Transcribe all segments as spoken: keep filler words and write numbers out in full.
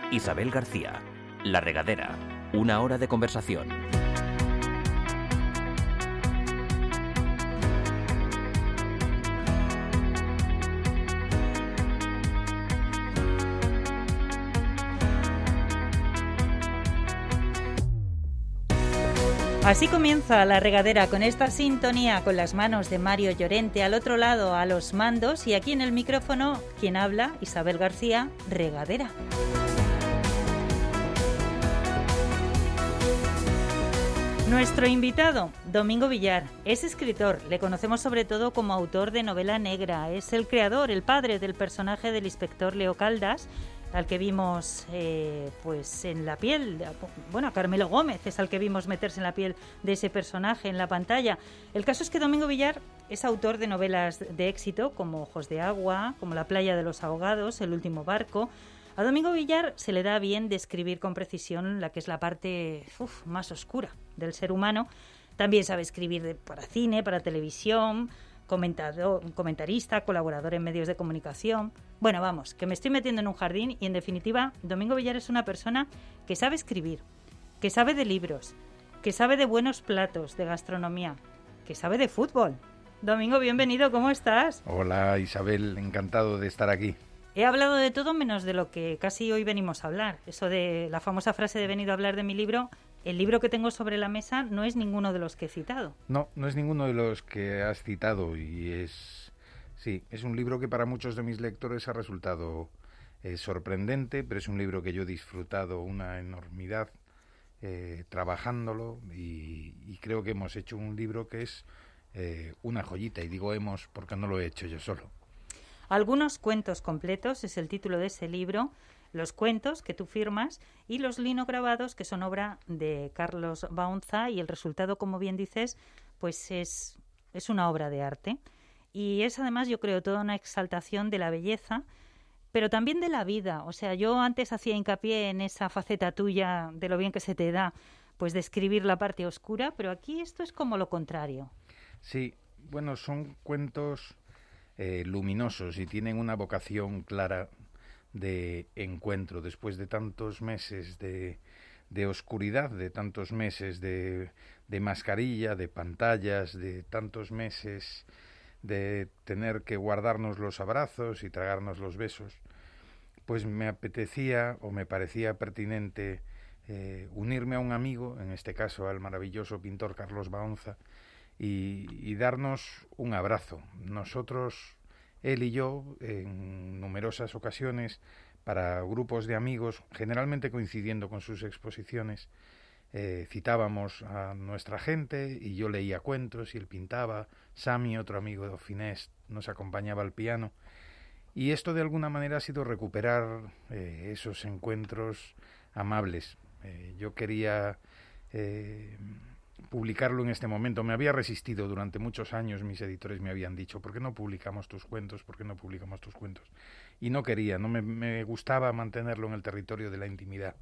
Isabel García, La Regadera, una hora de conversación. Así comienza La Regadera, con esta sintonía, con las manos de Mario Llorente al otro lado a los mandos, y aquí en el micrófono quien habla, Isabel García, Regadera. Nuestro invitado, Domingo Villar, es escritor. Le conocemos sobre todo como autor de novela negra. Es el creador, el padre del personaje del inspector Leo Caldas, al que vimos eh, pues en la piel, bueno, a Carmelo Gómez es al que vimos meterse en la piel de ese personaje en la pantalla. El caso es que Domingo Villar es autor de novelas de éxito como Ojos de Agua, como La playa de los ahogados, El último barco. A Domingo Villar se le da bien describir con precisión la que es la parte uf, más oscura del ser humano. También sabe escribir de, para cine, para televisión, comentador, comentarista, colaborador en medios de comunicación. Bueno, vamos, que me estoy metiendo en un jardín y, en definitiva, Domingo Villar es una persona que sabe escribir, que sabe de libros, que sabe de buenos platos, de gastronomía, que sabe de fútbol. Domingo, bienvenido, ¿cómo estás? Hola, Isabel, encantado de estar aquí. He hablado de todo menos de lo que casi hoy venimos a hablar. Eso de la famosa frase de venido a hablar de mi libro. El libro que tengo sobre la mesa no es ninguno de los que he citado. No, no es ninguno de los que has citado y es... Sí, es un libro que para muchos de mis lectores ha resultado eh, sorprendente, pero es un libro que yo he disfrutado una enormidad eh, trabajándolo y, y creo que hemos hecho un libro que es eh, una joyita, y digo hemos porque no lo he hecho yo solo. Algunos cuentos completos es el título de ese libro, los cuentos que tú firmas y los linograbados que son obra de Carlos Baunza, y el resultado, como bien dices, pues es, es una obra de arte. Y es además, yo creo, toda una exaltación de la belleza, pero también de la vida. O sea, yo antes hacía hincapié en esa faceta tuya de lo bien que se te da, pues de escribir la parte oscura, pero aquí esto es como lo contrario. Sí, bueno, son cuentos eh, luminosos y tienen una vocación clara de encuentro. Después de tantos meses de, de oscuridad, de tantos meses de, de mascarilla, de pantallas, de tantos meses de tener que guardarnos los abrazos y tragarnos los besos, pues me apetecía o me parecía pertinente eh, unirme a un amigo, en este caso al maravilloso pintor Carlos Baunza, y, y darnos un abrazo. Nosotros, él y yo, en numerosas ocasiones, para grupos de amigos, generalmente coincidiendo con sus exposiciones, Eh, citábamos a nuestra gente y yo leía cuentos y él pintaba. Sami, otro amigo de Finés, nos acompañaba al piano, y esto de alguna manera ha sido recuperar eh, esos encuentros amables. Eh, yo quería eh, publicarlo en este momento. Me había resistido durante muchos años, mis editores me habían dicho, ¿por qué no publicamos tus cuentos? ¿Por qué no publicamos tus cuentos? Y no quería, no me, me gustaba mantenerlo en el territorio de la intimidad.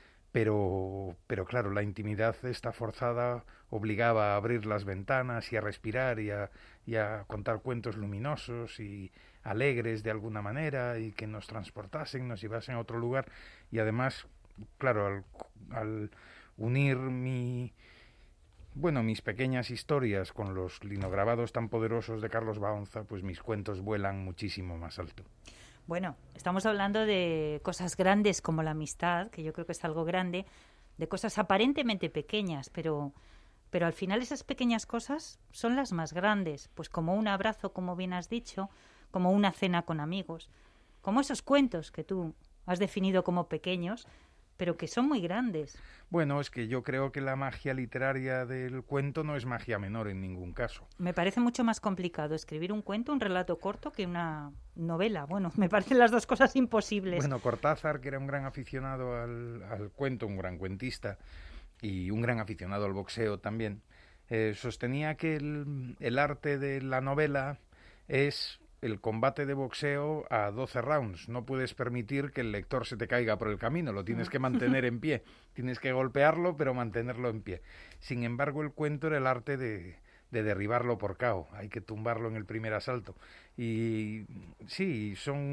Pero, pero claro, la intimidad esta forzada obligaba a abrir las ventanas y a respirar y a, y a contar cuentos luminosos y alegres de alguna manera y que nos transportasen, nos llevasen a otro lugar. Y además, claro, al, al unir mi, bueno, mis pequeñas historias con los linograbados tan poderosos de Carlos Baunza, pues mis cuentos vuelan muchísimo más alto. Bueno, estamos hablando de cosas grandes como la amistad, que yo creo que es algo grande, de cosas aparentemente pequeñas, pero, pero al final esas pequeñas cosas son las más grandes, pues como un abrazo, como bien has dicho, como una cena con amigos, como esos cuentos que tú has definido como pequeños, pero que son muy grandes. Bueno, es que yo creo que la magia literaria del cuento no es magia menor en ningún caso. Me parece mucho más complicado escribir un cuento, un relato corto, que una novela. Bueno, me parecen las dos cosas imposibles. Bueno, Cortázar, que era un gran aficionado al, al cuento, un gran cuentista, y un gran aficionado al boxeo también, eh, sostenía que el, el arte de la novela es el combate de boxeo a doce rounds. No puedes permitir que el lector se te caiga por el camino, lo tienes que mantener en pie. Tienes que golpearlo, pero mantenerlo en pie. Sin embargo, el cuento era el arte de, de derribarlo por K O. Hay que tumbarlo en el primer asalto. Y sí, son,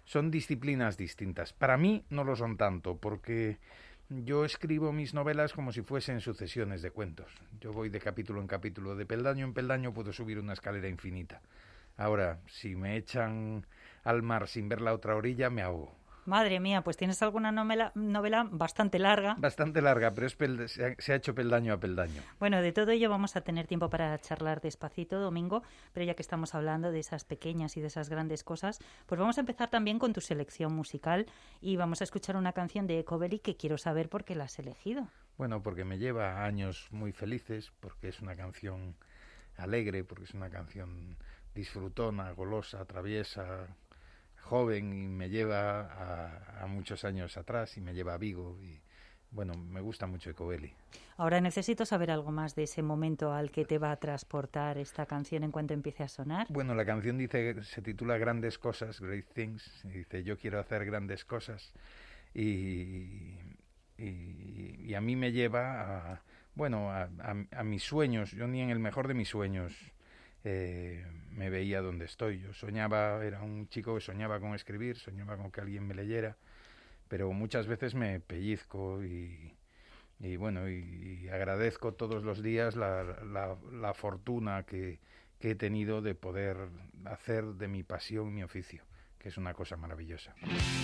son disciplinas distintas. Para mí no lo son tanto, porque yo escribo mis novelas como si fuesen sucesiones de cuentos. Yo voy de capítulo en capítulo, de peldaño en peldaño puedo subir una escalera infinita. Ahora, si me echan al mar sin ver la otra orilla, me ahogo. Madre mía, pues tienes alguna novela, novela bastante larga. Bastante larga, pero es pel- se, ha, se ha hecho peldaño a peldaño. Bueno, de todo ello vamos a tener tiempo para charlar despacito, Domingo, pero ya que estamos hablando de esas pequeñas y de esas grandes cosas, pues vamos a empezar también con tu selección musical y vamos a escuchar una canción de Ecoveli que quiero saber por qué la has elegido. Bueno, porque me lleva a años muy felices, porque es una canción alegre, porque es una canción disfrutona, golosa, traviesa, joven, y me lleva a, a muchos años atrás y me lleva a Vigo y bueno, me gusta mucho Ecoveli. Ahora necesito saber algo más de ese momento al que te va a transportar esta canción en cuanto empiece a sonar. Bueno, la canción dice, se titula Grandes Cosas, Great Things, y dice yo quiero hacer grandes cosas y, y, y a mí me lleva a, bueno, a, a, a mis sueños. Yo ni en el mejor de mis sueños Eh, me veía donde estoy. Yo soñaba, era un chico que soñaba con escribir, soñaba con que alguien me leyera, pero muchas veces me pellizco y, y bueno, y, y agradezco todos los días la, la, la fortuna que, que he tenido de poder hacer de mi pasión mi oficio, que es una cosa maravillosa.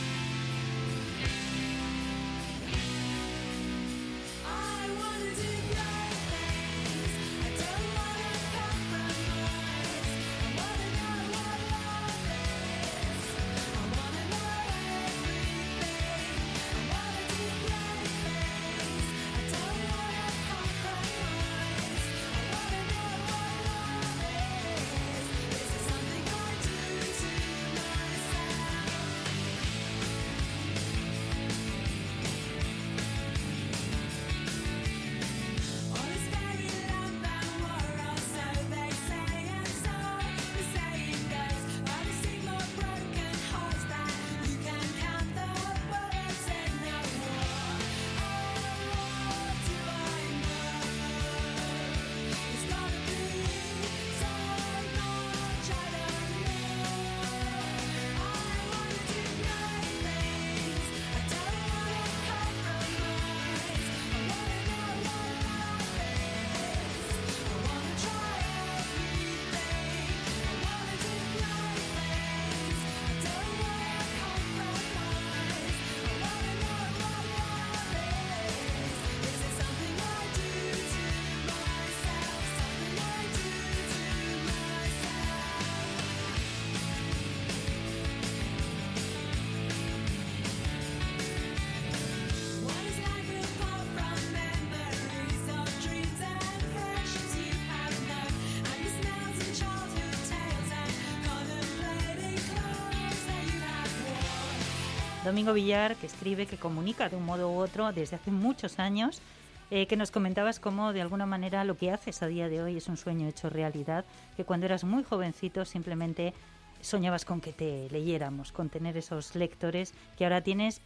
Domingo Villar, que escribe, que comunica de un modo u otro desde hace muchos años, eh, que nos comentabas cómo de alguna manera lo que haces a día de hoy es un sueño hecho realidad, que cuando eras muy jovencito simplemente soñabas con que te leyéramos, con tener esos lectores que ahora tienes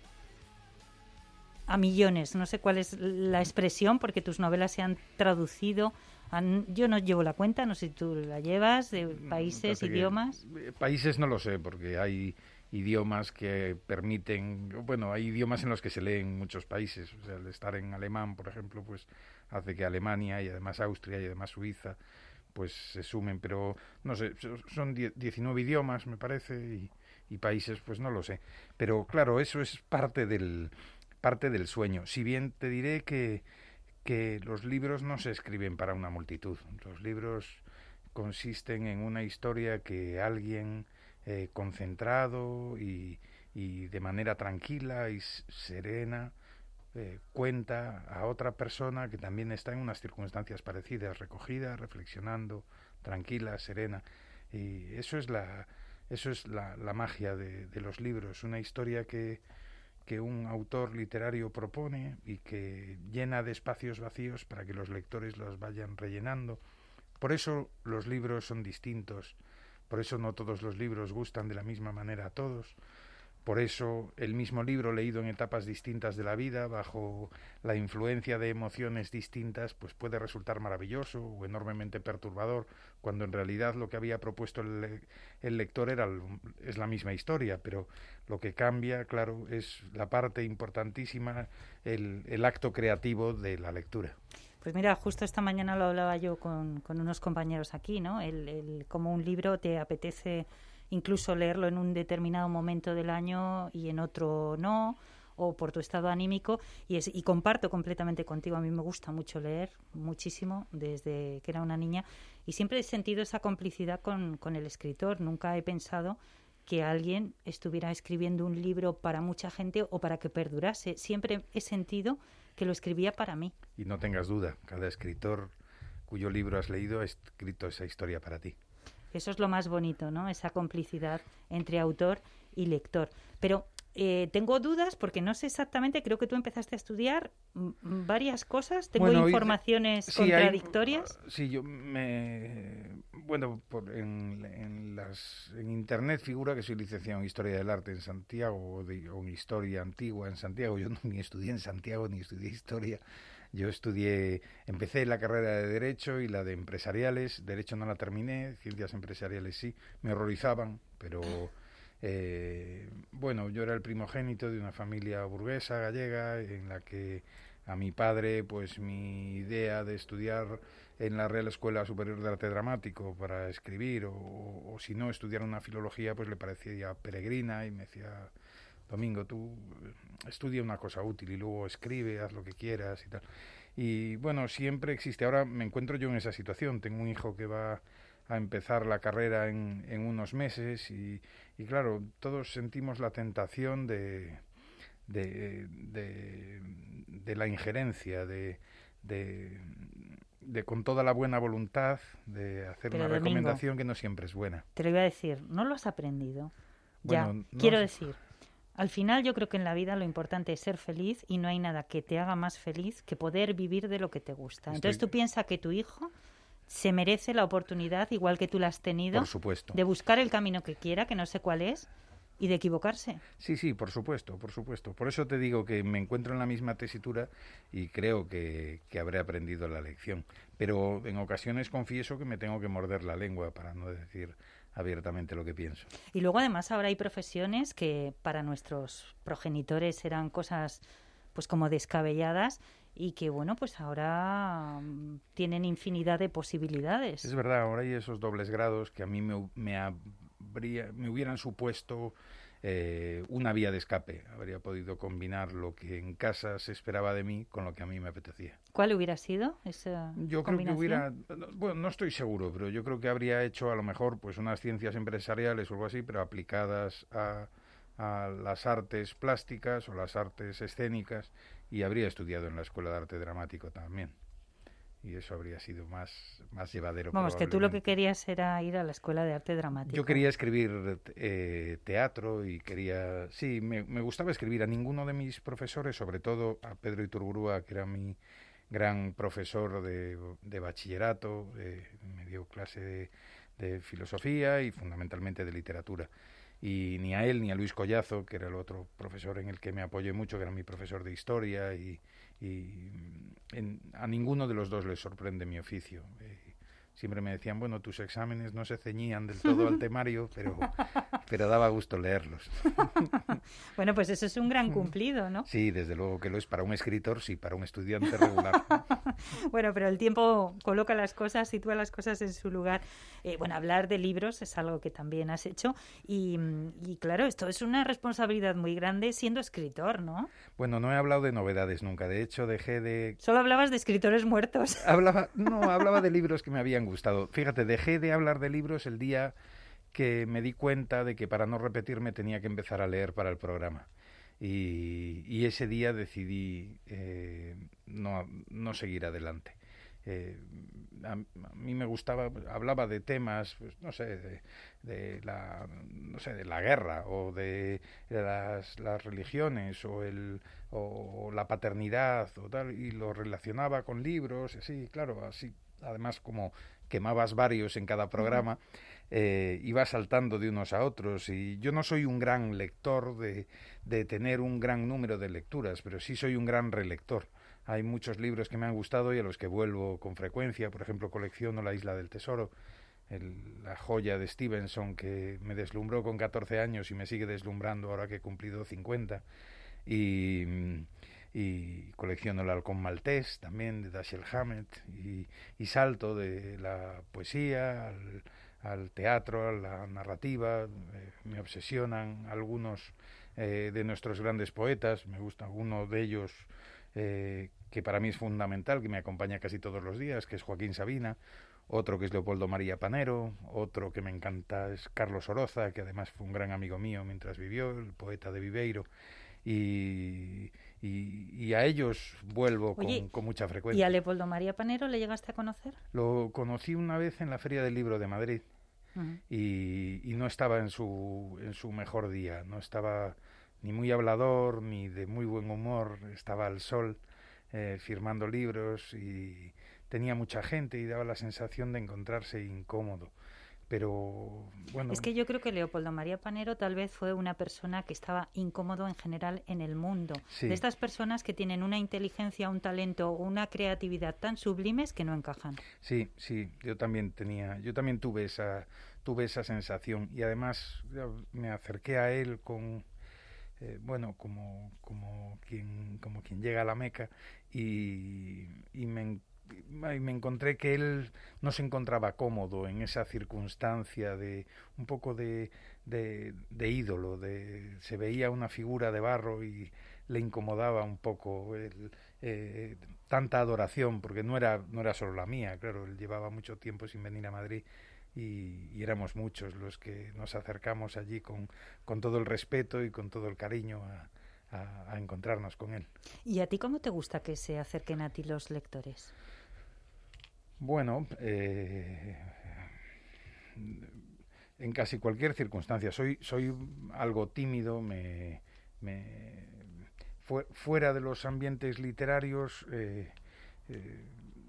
a millones. No sé cuál es la expresión, porque tus novelas se han traducido. Han, yo no llevo la cuenta, no sé si tú la llevas, de países, idiomas. Que, países no lo sé, porque hay idiomas que permiten, bueno, hay idiomas en los que se lee en muchos países, o sea, el estar en alemán, por ejemplo, pues hace que Alemania y además Austria y además Suiza pues se sumen, pero no sé, son diecinueve idiomas, me parece, y, y países, pues no lo sé, pero claro, eso es parte del parte del sueño, si bien te diré que que los libros no se escriben para una multitud, los libros consisten en una historia que alguien Eh, concentrado y, y de manera tranquila y serena eh, cuenta a otra persona que también está en unas circunstancias parecidas, recogida, reflexionando, tranquila, serena, y eso es la eso es la, la magia de, de los libros, una historia que, que un autor literario propone y que llena de espacios vacíos para que los lectores los vayan rellenando. Por eso los libros son distintos. Por eso no todos los libros gustan de la misma manera a todos, Por eso el mismo libro leído en etapas distintas de la vida, bajo la influencia de emociones distintas, pues puede resultar maravilloso o enormemente perturbador, cuando en realidad lo que había propuesto el, le el lector era es la misma historia, pero lo que cambia, claro, es la parte importantísima, el, el acto creativo de la lectura. Pues mira, justo esta mañana lo hablaba yo con, con unos compañeros aquí, ¿no? El, el, como un libro te apetece incluso leerlo en un determinado momento del año y en otro no, o por tu estado anímico, y, es, y comparto completamente contigo. A mí me gusta mucho leer, muchísimo, desde que era una niña, y siempre he sentido esa complicidad con, con el escritor. Nunca he pensado que alguien estuviera escribiendo un libro para mucha gente o para que perdurase. Siempre he sentido que lo escribía para mí. Y no tengas duda, cada escritor cuyo libro has leído ha escrito esa historia para ti. Eso es lo más bonito, ¿no? Esa complicidad entre autor y lector. Pero eh, tengo dudas porque no sé exactamente, creo que tú empezaste a estudiar varias cosas. Tengo bueno, informaciones sí, contradictorias. Hay, sí, yo me... Bueno, por, en, en, las, en Internet figura que soy licenciado en Historia del Arte en Santiago o, de, o en Historia Antigua en Santiago. Yo no, ni estudié en Santiago ni estudié Historia. Yo estudié, empecé la carrera de Derecho y la de Empresariales. Derecho no la terminé, Ciencias Empresariales sí. Me horrorizaban, pero... Eh, bueno, yo era el primogénito de una familia burguesa gallega en la que a mi padre, pues mi idea de estudiar en la Real Escuela Superior de Arte Dramático para escribir o, o si no estudiar una filología, pues le parecía peregrina y me decía: Domingo, tú estudia una cosa útil y luego escribe, haz lo que quieras y tal. Y bueno, siempre existe. Ahora me encuentro yo en esa situación. Tengo un hijo que va a empezar la carrera en, en unos meses y, y claro, todos sentimos la tentación de, de, de, de la injerencia, de, de, de con toda la buena voluntad de hacer Pero una Domingo, recomendación que no siempre es buena. Te lo iba a decir, no lo has aprendido. Bueno, ya, no quiero sé. decir, al final yo creo que en la vida lo importante es ser feliz y no hay nada que te haga más feliz que poder vivir de lo que te gusta. Estoy... Entonces tú piensas que tu hijo se merece la oportunidad, igual que tú la has tenido, Por supuesto. de buscar el camino que quiera, que no sé cuál es, y de equivocarse. Sí, sí, por supuesto, por supuesto. Por eso te digo que me encuentro en la misma tesitura y creo que, que habré aprendido la lección. Pero en ocasiones confieso que me tengo que morder la lengua para no decir abiertamente lo que pienso. Y luego además ahora hay profesiones que para nuestros progenitores eran cosas pues como descabelladas y que, bueno, pues ahora um, tienen infinidad de posibilidades. Es verdad, ahora hay esos dobles grados que a mí me, me, habría, me hubieran supuesto eh, una vía de escape. Habría podido combinar lo que en casa se esperaba de mí con lo que a mí me apetecía. ¿Cuál hubiera sido esa Yo creo que hubiera, bueno, no estoy seguro, pero yo creo que habría hecho a lo mejor pues unas ciencias empresariales o algo así, pero aplicadas a... a las artes plásticas o las artes escénicas, y habría estudiado en la Escuela de Arte Dramático también. Y eso habría sido más, más llevadero. Vamos, que tú lo que querías era ir a la Escuela de Arte Dramático. Yo quería escribir eh, teatro y quería... Sí, me, me gustaba escribir. A ninguno de mis profesores, sobre todo a Pedro Iturburúa, que era mi gran profesor de, de bachillerato, eh, me dio clase de, de filosofía y fundamentalmente de literatura. Y ni a él ni a Luis Collazo, que era el otro profesor en el que me apoyé mucho, que era mi profesor de historia, y, y en, a ninguno de los dos les sorprende mi oficio. Eh, siempre me decían, bueno, tus exámenes no se ceñían del todo al temario, pero, pero daba gusto leerlos. Bueno, pues eso es un gran cumplido, ¿no? Sí, desde luego que lo es para un escritor, sí, para un estudiante regular. Bueno, pero el tiempo coloca las cosas, sitúa las cosas en su lugar. Eh, bueno, hablar de libros es algo que también has hecho y, y claro, esto es una responsabilidad muy grande siendo escritor, ¿no? Bueno, no he hablado de novedades nunca, de hecho dejé de... Solo hablabas de escritores muertos. Hablaba, no, hablaba de libros que me habían gustado. Fíjate, dejé de hablar de libros el día que me di cuenta de que para no repetirme tenía que empezar a leer para el programa. Y, y ese día decidí eh, no, no seguir adelante. Eh, a, a mí me gustaba, hablaba de temas, pues, no sé, de, de la, no sé, de la guerra o de, de las, las religiones o el o la paternidad o tal, y lo relacionaba con libros, así, claro, así, además como quemabas varios en cada programa, eh, y va saltando de unos a otros. Y yo no soy un gran lector de, de tener un gran número de lecturas, pero sí soy un gran relector. Hay muchos libros que me han gustado y a los que vuelvo con frecuencia. Por ejemplo, colecciono La isla del tesoro, el, la joya de Stevenson que me deslumbró con catorce años y me sigue deslumbrando ahora que he cumplido cincuenta. Y, y colecciono El halcón maltés también de Dashiell Hammett y, y salto de la poesía al, al teatro, a la narrativa. Eh, me obsesionan algunos eh, de nuestros grandes poetas. Me gusta uno de ellos eh, que para mí es fundamental, que me acompaña casi todos los días, que es Joaquín Sabina. Otro que es Leopoldo María Panero. Otro que me encanta es Carlos Oroza, que además fue un gran amigo mío mientras vivió, el poeta de Viveiro. Y, y, y a ellos vuelvo Oye, con, con mucha frecuencia. ¿Y a Leopoldo María Panero le llegaste a conocer? Lo conocí una vez en la Feria del Libro de Madrid. Uh-huh. y, y no estaba en su, en su mejor día. No estaba ni muy hablador, ni de muy buen humor. Estaba al sol, eh, firmando libros, y tenía mucha gente y daba la sensación de encontrarse incómodo. Pero bueno. Es que yo creo que Leopoldo María Panero tal vez fue una persona que estaba incómodo en general en el mundo. Sí. De estas personas que tienen una inteligencia, un talento, una creatividad tan sublimes que no encajan. Sí, sí, yo también tenía, yo también tuve esa, tuve esa sensación, y además me acerqué a él con, eh, bueno, como, como quien, como quien llega a la Meca, y, y me y me encontré que él no se encontraba cómodo en esa circunstancia de un poco de, de, de ídolo, de se veía una figura de barro y le incomodaba un poco el, eh, tanta adoración, porque no era no era solo la mía, claro, él llevaba mucho tiempo sin venir a Madrid y, y éramos muchos los que nos acercamos allí con, con todo el respeto y con todo el cariño a, a, a encontrarnos con él. ¿Y a ti cómo te gusta que se acerquen a ti los lectores? Bueno, eh, en casi cualquier circunstancia. Soy soy algo tímido, me, me fu- fuera de los ambientes literarios eh, eh,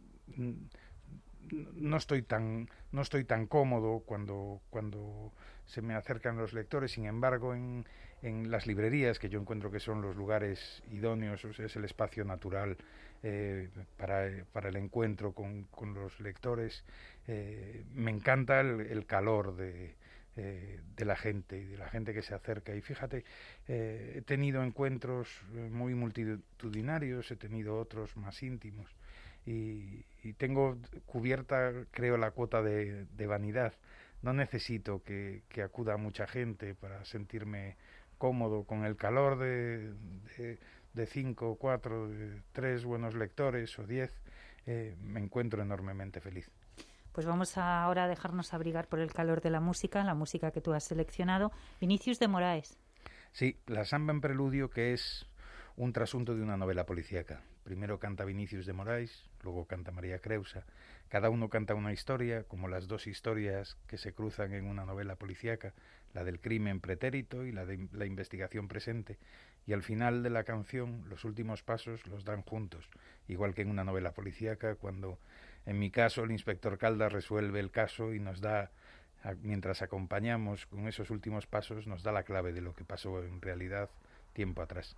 no estoy tan no estoy tan cómodo cuando cuando se me acercan los lectores. Sin embargo, en en las librerías, que yo encuentro que son los lugares idóneos, o sea, es el espacio natural eh, para, para el encuentro con, con los lectores, eh, me encanta el, el calor de, eh, de la gente, de la gente que se acerca. Y fíjate, eh, he tenido encuentros muy multitudinarios, he tenido otros más íntimos, y, y tengo cubierta, creo, la cuota de, de vanidad. No necesito que, que acuda mucha gente para sentirme cómodo. Con el calor de, de, de cinco, cuatro, de tres buenos lectores o diez, eh, me encuentro enormemente feliz. Pues vamos a ahora a dejarnos abrigar por el calor de la música, la música que tú has seleccionado. Vinicius de Moraes. Sí, La samba en preludio, que es un trasunto de una novela policíaca. Primero canta Vinicius de Moraes, luego canta María Creusa. Cada uno canta una historia, como las dos historias que se cruzan en una novela policíaca, la del crimen pretérito y la de la investigación presente. Y al final de la canción, los últimos pasos los dan juntos, igual que en una novela policíaca, cuando, en mi caso, el inspector Caldas resuelve el caso y nos da, mientras acompañamos con esos últimos pasos, nos da la clave de lo que pasó en realidad tiempo atrás.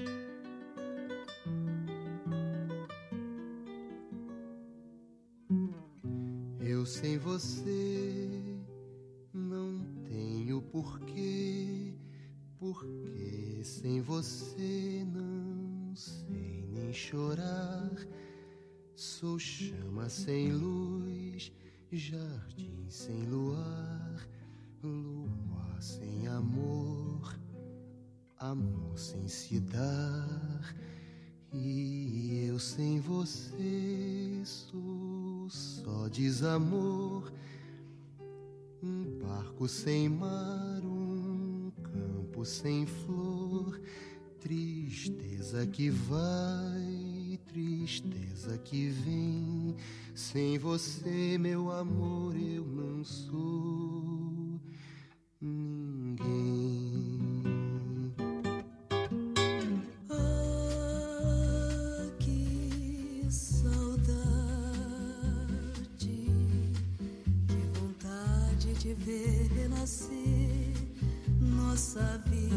Eu sem você não tenho porquê, porque sem você não sei nem chorar. Sou chama sem luz, jardim sem luar, lua sem amor, amor sem se dar. E eu sem você sou só desamor, um barco sem mar, um campo sem flor, tristeza que vai, tristeza que vem. Sem você, meu amor, eu não sou ninguém. Ver refazer nossa vida.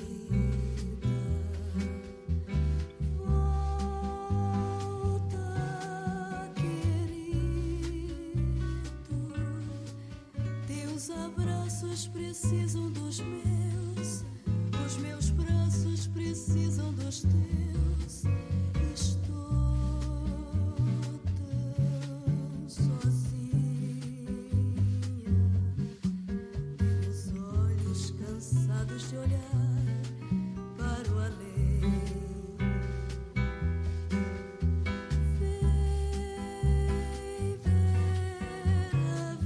Volta, querido, teus abraços precisam dos meus, os meus braços precisam dos teus. Estou tão sozinha, teus olhos cansados de olhar para o além. Vem ver a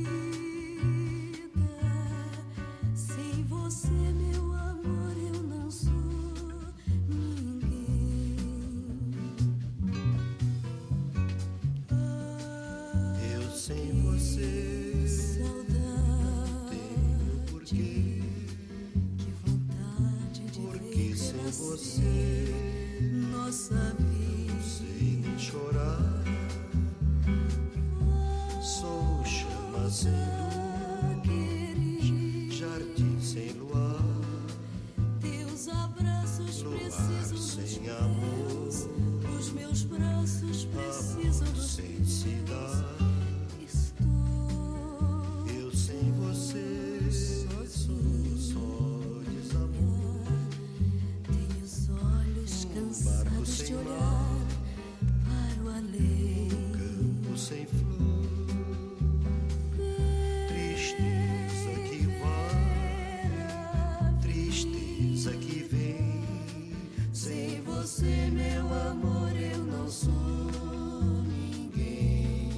vida. Sem você, meu amor, eu não sou ninguém. Eu sem você, Saudade, tenho porquê. que vontade de Porque ver sem renascer você, nossa vida. sem chorar, sou chama sem luz, Querido, jardim sem luar, teus abraços luar precisam dos sem meus, amor, os meus braços precisam amor dos sem teus. cidade. Estou Eu sem você, sou só desamor, tenho os olhos cansados sem de mar, olhar para o além. campo sem flor, tristeza que vai, tristeza que vem. Sem você, meu amor, eu não sou ninguém.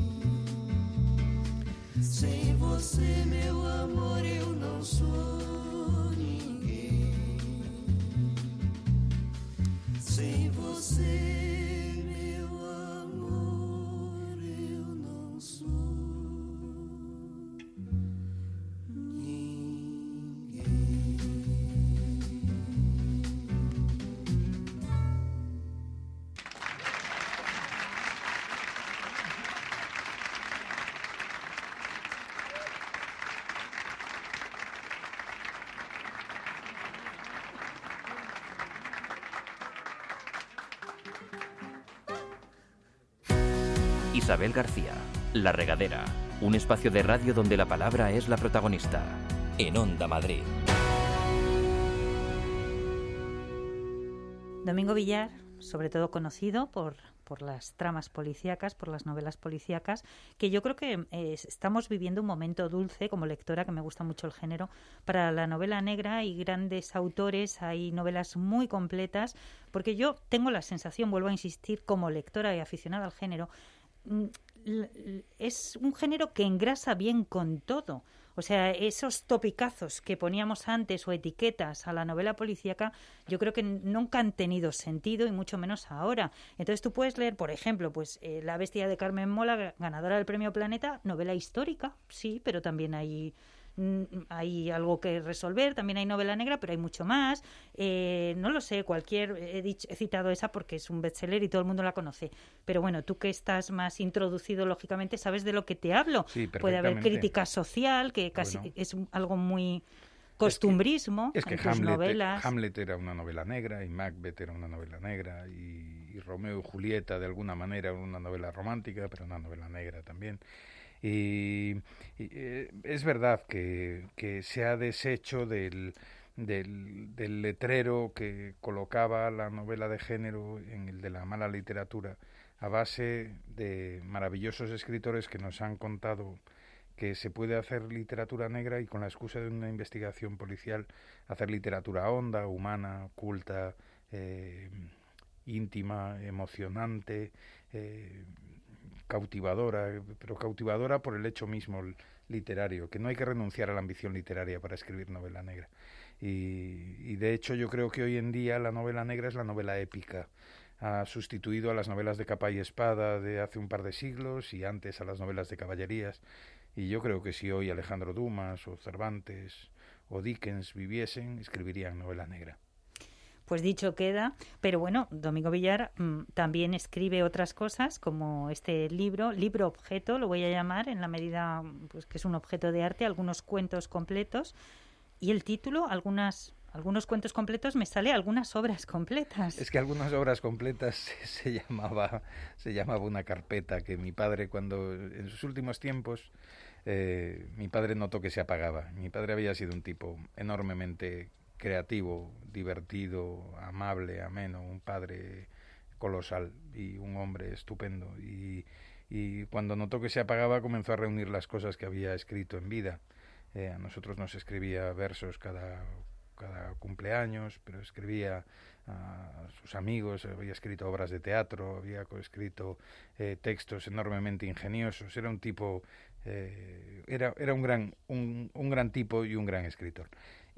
Sem você, meu amor, eu não sou ninguém. Sem você, meu amor, eu não sou ninguém. Isabel García, La Regadera, un espacio de radio donde la palabra es la protagonista. En Onda Madrid. Domingo Villar, sobre todo conocido por, por las tramas policíacas, por las novelas policíacas, que yo creo que eh, estamos viviendo un momento dulce, como lectora, que me gusta mucho el género, para la novela negra. Hay grandes autores, hay novelas muy completas, porque yo tengo la sensación, vuelvo a insistir, como lectora y aficionada al género, es un género que engrasa bien con todo. O sea, esos topicazos que poníamos antes o etiquetas a la novela policíaca, yo creo que nunca han tenido sentido y mucho menos ahora. Entonces tú puedes leer, por ejemplo, pues eh, La bestia de Carmen Mola, ganadora del Premio Planeta, novela histórica, sí, pero también hay... hay algo que resolver, también hay novela negra, pero hay mucho más. Eh, no lo sé, cualquier... He, dicho, he citado esa porque es un bestseller y todo el mundo la conoce. Pero bueno, tú que estás más introducido, lógicamente, sabes de lo que te hablo. Sí, puede haber crítica social, que casi bueno. es algo muy costumbrismo. Es que, es que en tus Hamlet, novelas. Hamlet era una novela negra y Macbeth era una novela negra y, y Romeo y Julieta, de alguna manera, una novela romántica, pero una novela negra también. Y, y eh, es verdad que, que se ha deshecho del, del, del letrero que colocaba la novela de género en el de la mala literatura, a base de maravillosos escritores que nos han contado que se puede hacer literatura negra y con la excusa de una investigación policial hacer literatura honda, humana, culta, eh, íntima, emocionante, eh, cautivadora, pero cautivadora por el hecho mismo literario, que no hay que renunciar a la ambición literaria para escribir novela negra. Y, y de hecho yo creo que hoy en día la novela negra es la novela épica. Ha sustituido a las novelas de capa y espada de hace un par de siglos y antes a las novelas de caballerías. Y yo creo que si hoy Alejandro Dumas o Cervantes o Dickens viviesen, escribirían novela negra. Pues dicho queda, pero bueno, Domingo Villar mmm, también escribe otras cosas, como este libro, libro objeto, lo voy a llamar, en la medida pues que es un objeto de arte, algunos cuentos completos, y el título, algunas algunos cuentos completos, me sale algunas obras completas. Es que algunas obras completas se, se llamaba se llamaba una carpeta que mi padre, cuando en sus últimos tiempos, eh, mi padre notó que se apagaba. Mi padre había sido un tipo enormemente creativo, divertido, amable, ameno, un padre colosal y un hombre estupendo. Y, y cuando notó que se apagaba, comenzó a reunir las cosas que había escrito en vida. Eh, a nosotros nos escribía versos cada, cada cumpleaños, pero escribía a sus amigos, había escrito obras de teatro, había escrito eh, textos enormemente ingeniosos. Era un tipo, eh, era, era un gran, un, un gran tipo y un gran escritor.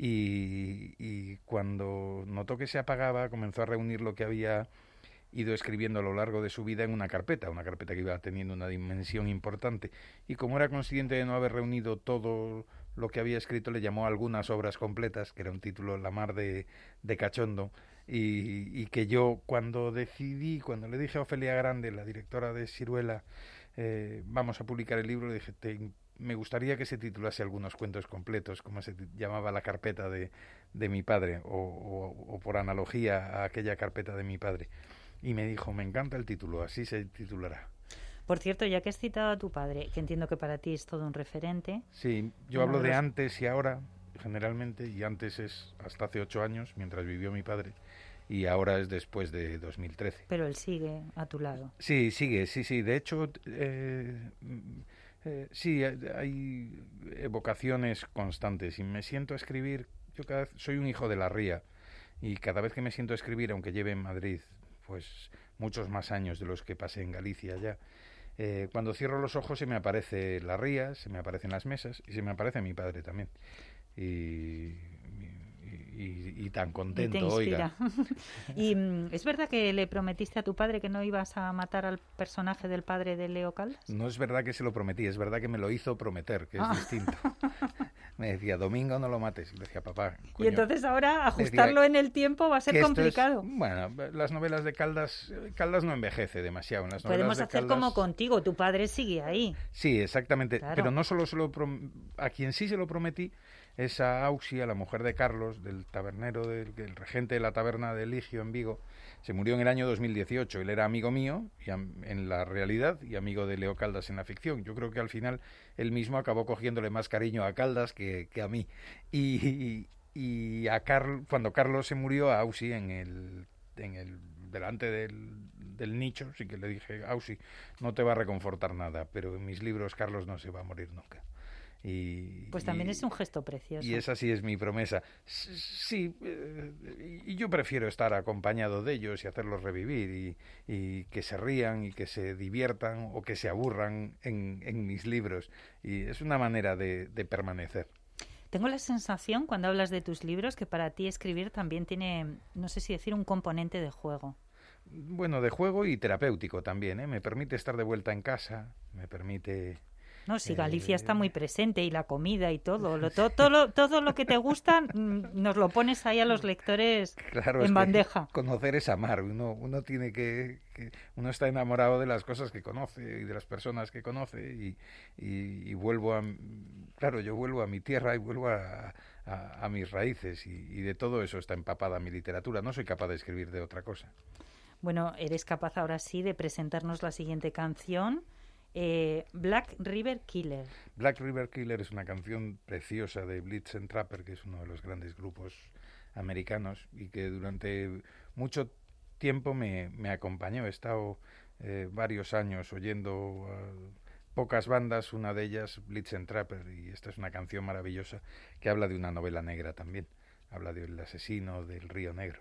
Y, y cuando notó que se apagaba, comenzó a reunir lo que había ido escribiendo a lo largo de su vida en una carpeta, una carpeta que iba teniendo una dimensión importante. Y como era consciente de no haber reunido todo lo que había escrito, le llamó Algunas obras completas, que era un título la mar de, de cachondo, y, y que yo cuando decidí, cuando le dije a Ofelia Grande, la directora de Siruela, eh, vamos a publicar el libro, le dije, te me gustaría que se titulase Algunos cuentos completos, como se llamaba la carpeta de, de mi padre, o, o, o por analogía a aquella carpeta de mi padre. Y me dijo, me encanta el título, así se titulará. Por cierto, ya que has citado a tu padre, que entiendo que para ti es todo un referente. Sí, yo hablo de antes y ahora, generalmente, y antes es hasta hace ocho años, mientras vivió mi padre, y ahora es después de dos mil trece. Pero él sigue a tu lado. Sí, sigue, sí, sí. De hecho, eh, eh, sí, hay evocaciones constantes y me siento a escribir. Yo cada vez soy un hijo de la ría y cada vez que me siento a escribir, aunque lleve en Madrid pues muchos más años de los que pasé en Galicia ya, eh, cuando cierro los ojos se me aparece la ría, se me aparecen las mesas y se me aparece mi padre también. Y... Y, y tan contento, y te inspira. Oiga. ¿Y mm, es verdad que le prometiste a tu padre que no ibas a matar al personaje del padre de Leo Caldas? No es verdad que se lo prometí, es verdad que me lo hizo prometer, que es ah. distinto. Me decía, Domingo, no lo mates. Y le decía, papá, coño. Y entonces ahora ajustarlo decía, en el tiempo va a ser complicado. Es, bueno, las novelas de Caldas, Caldas no envejece demasiado. En las Podemos de hacer Caldas, como contigo, tu padre sigue ahí. Sí, exactamente. Claro. Pero no solo se lo prom- a quien sí se lo prometí es a Auxi, a la mujer de Carlos, del tabernero, del, del regente de la taberna de Ligio en Vigo. Se murió en el año dos mil dieciocho. Él era amigo mío y am, en la realidad y amigo de Leo Caldas en la ficción. Yo creo que al final él mismo acabó cogiéndole más cariño a Caldas que, que a mí. Y, y, y a Carl, cuando Carlos se murió, a Auxi en el, en el delante del, del nicho, sí que le dije, Auxi, no te va a reconfortar nada, pero en mis libros Carlos no se va a morir nunca. Y, pues también y, es un gesto precioso. Y esa sí es mi promesa. Sí, eh, y yo prefiero estar acompañado de ellos y hacerlos revivir y, y que se rían y que se diviertan o que se aburran en, en mis libros. Y es una manera de, de permanecer. Tengo la sensación, cuando hablas de tus libros, que para ti escribir también tiene, no sé si decir, un componente de juego. Bueno, de juego y terapéutico también, ¿eh? Me permite estar de vuelta en casa, me permite... No, si Galicia eh... está muy presente y la comida y todo, lo, todo, todo, lo, todo lo que te gusta nos lo pones ahí a los lectores claro, en es bandeja. Que conocer es amar, uno, uno tiene que, que, uno está enamorado de las cosas que conoce y de las personas que conoce y, y, y vuelvo a, claro, yo vuelvo a mi tierra y vuelvo a, a, a mis raíces y, y de todo eso está empapada mi literatura, no soy capaz de escribir de otra cosa. Bueno, eres capaz ahora sí de presentarnos la siguiente canción. Eh, Black River Killer. Black River Killer es una canción preciosa de Blitz and Trapper, que es uno de los grandes grupos americanos y que durante mucho tiempo me, me acompañó. He estado eh, varios años oyendo uh, pocas bandas, una de ellas Blitz and Trapper, y esta es una canción maravillosa que habla de una novela negra también. Habla del asesino del Río Negro.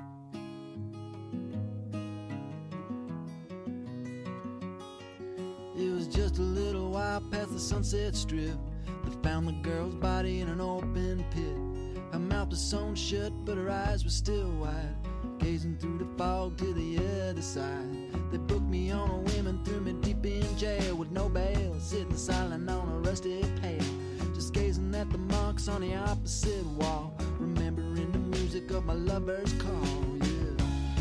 It was just a little while past the Sunset Strip that found the girl's body in an open pit. Her mouth was sewn shut, but her eyes were still wide, gazing through the fog to the other side. They booked me on a whim and threw me deep in jail with no bail, sitting silent on a rusty pail, just gazing at the marks on the opposite wall, remembering the music of of my lover's call, yeah.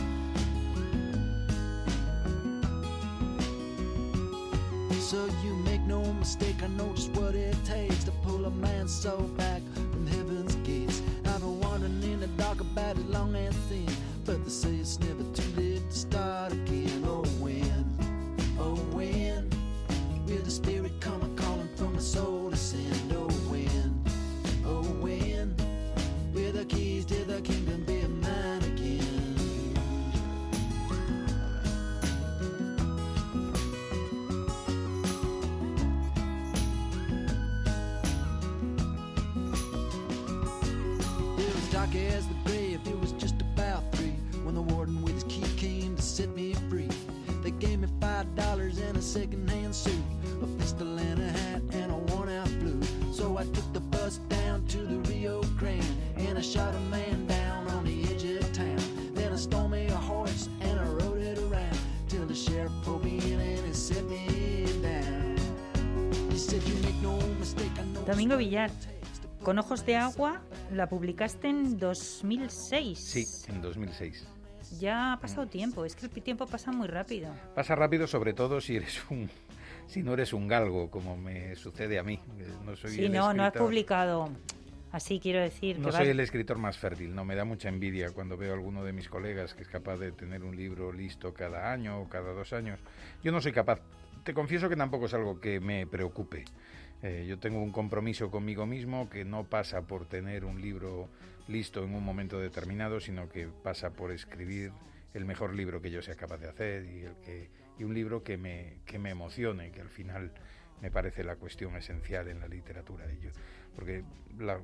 So you make no mistake, I know just what it takes to pull a man's soul back from heaven's gates. I've been wandering in the dark about it long and thin, but they say it's never too late to start again. Oh when, oh when, will the spirit come a calling from my soul to send? Oh when, oh when, will the keys to the kingdom be mine again? It was dark as the grave, it was just about three when the warden with his key came to set me free. They gave me five dollars and a second-hand suit, a pistol and a hat and a worn-out blue. So I took the bus down to the Rio Grande and I shot a man down on the edge of town. Then I stole me a horse and I rode it around till the sheriff pulled me in and he set me down. He said you make no mistake, I know. Domingo Villar, Con ojos de agua la publicaste en dos mil seis. Sí, en dos mil seis. Ya ha pasado tiempo, es que el tiempo pasa muy rápido. Pasa rápido, sobre todo si eres un, si no eres un galgo, como me sucede a mí. No soy sí, el no, escritor, no has publicado. Así quiero decir. No que soy vas... el escritor más fértil, no me da mucha envidia cuando veo a alguno de mis colegas que es capaz de tener un libro listo cada año o cada dos años. Yo no soy capaz. Te confieso que tampoco es algo que me preocupe. Eh, yo tengo un compromiso conmigo mismo que no pasa por tener un libro listo en un momento determinado, sino que pasa por escribir el mejor libro que yo sea capaz de hacer y, el que, y un libro que me, que me emocione, que al final me parece la cuestión esencial en la literatura. Y yo, porque la,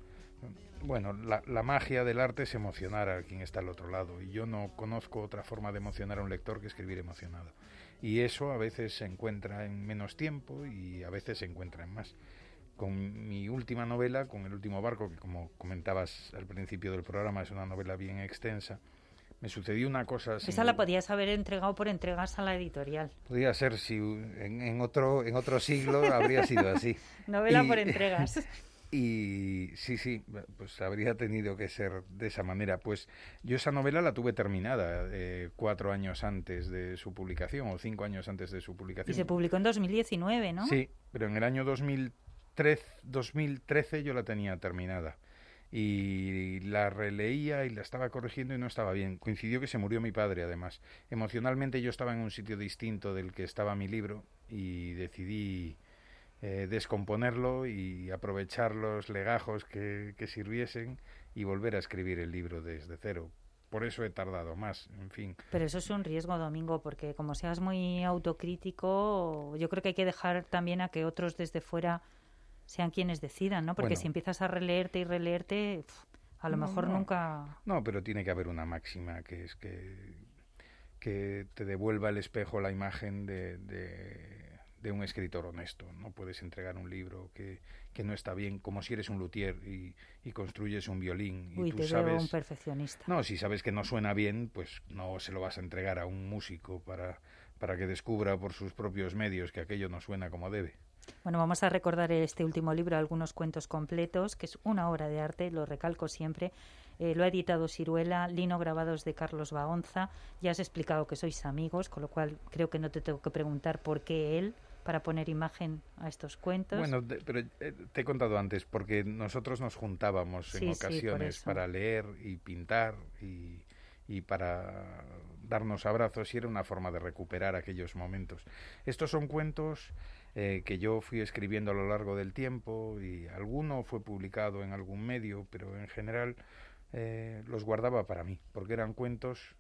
bueno, la, la magia del arte es emocionar a quien está al otro lado, y yo no conozco otra forma de emocionar a un lector que escribir emocionado. Y eso a veces se encuentra en menos tiempo y a veces se encuentra en más. Con mi última novela, con El último barco, que como comentabas al principio del programa es una novela bien extensa, me sucedió una cosa... Esa la podías haber entregado por entregas a la editorial. Podría ser, si en, en, otro, en otro siglo habría sido así. Novela y, por entregas. Y sí, sí, pues habría tenido que ser de esa manera. Pues yo esa novela la tuve terminada eh, cuatro años antes de su publicación, o cinco años antes de su publicación. Y se publicó en dos mil diecinueve, ¿no? Sí, pero en el año dos mil trece yo la tenía terminada. Y la releía y la estaba corrigiendo y no estaba bien. Coincidió que se murió mi padre, además. Emocionalmente yo estaba en un sitio distinto del que estaba mi libro y decidí... Eh, descomponerlo y aprovechar los legajos que, que sirviesen y volver a escribir el libro desde cero. Por eso he tardado más, en fin. Pero eso es un riesgo, Domingo, porque como seas muy autocrítico, yo creo que hay que dejar también a que otros desde fuera sean quienes decidan, ¿no? Porque bueno, si empiezas a releerte y releerte, pff, a lo no, mejor no, nunca... No, pero tiene que haber una máxima, que es que, que te devuelva el espejo la imagen de... de de un escritor honesto. No puedes entregar un libro que, que no está bien, como si eres un luthier y, y construyes un violín y Uy, tú te sabes... veo un perfeccionista. No, si sabes que no suena bien, pues no se lo vas a entregar a un músico para, para que descubra por sus propios medios que aquello no suena como debe. Bueno, vamos a recordar este último libro, algunos cuentos completos, que es una obra de arte, lo recalco siempre. Eh, lo ha editado Siruela, linograbados de Carlos Baonza. Ya has explicado que sois amigos, con lo cual creo que no te tengo que preguntar por qué él, para poner imagen a estos cuentos. Bueno, de, pero eh, te he contado antes, porque nosotros nos juntábamos sí, en ocasiones sí, para leer y pintar y, y para darnos abrazos, y era una forma de recuperar aquellos momentos. Estos son cuentos eh, que yo fui escribiendo a lo largo del tiempo, y alguno fue publicado en algún medio, pero en general eh, los guardaba para mí, porque eran cuentos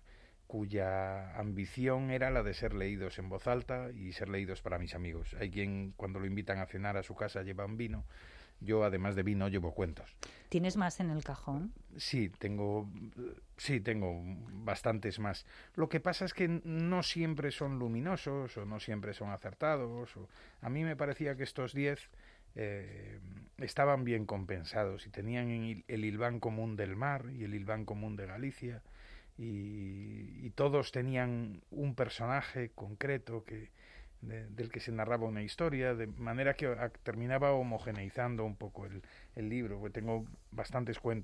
cuya ambición era la de ser leídos en voz alta y ser leídos para mis amigos. Hay quien, cuando lo invitan a cenar a su casa, lleva un vino. Yo, además de vino, llevo cuentos. ¿Tienes más en el cajón? Sí, tengo, sí, tengo bastantes más. Lo que pasa es que no siempre son luminosos o no siempre son acertados. O... A mí me parecía que estos diez eh, estaban bien compensados y tenían el, el hilván común del mar y el hilván común de Galicia. Y, y todos tenían un personaje concreto que de, del que se narraba una historia, de manera que a, terminaba homogeneizando un poco el, el libro, porque tengo bastantes cuentos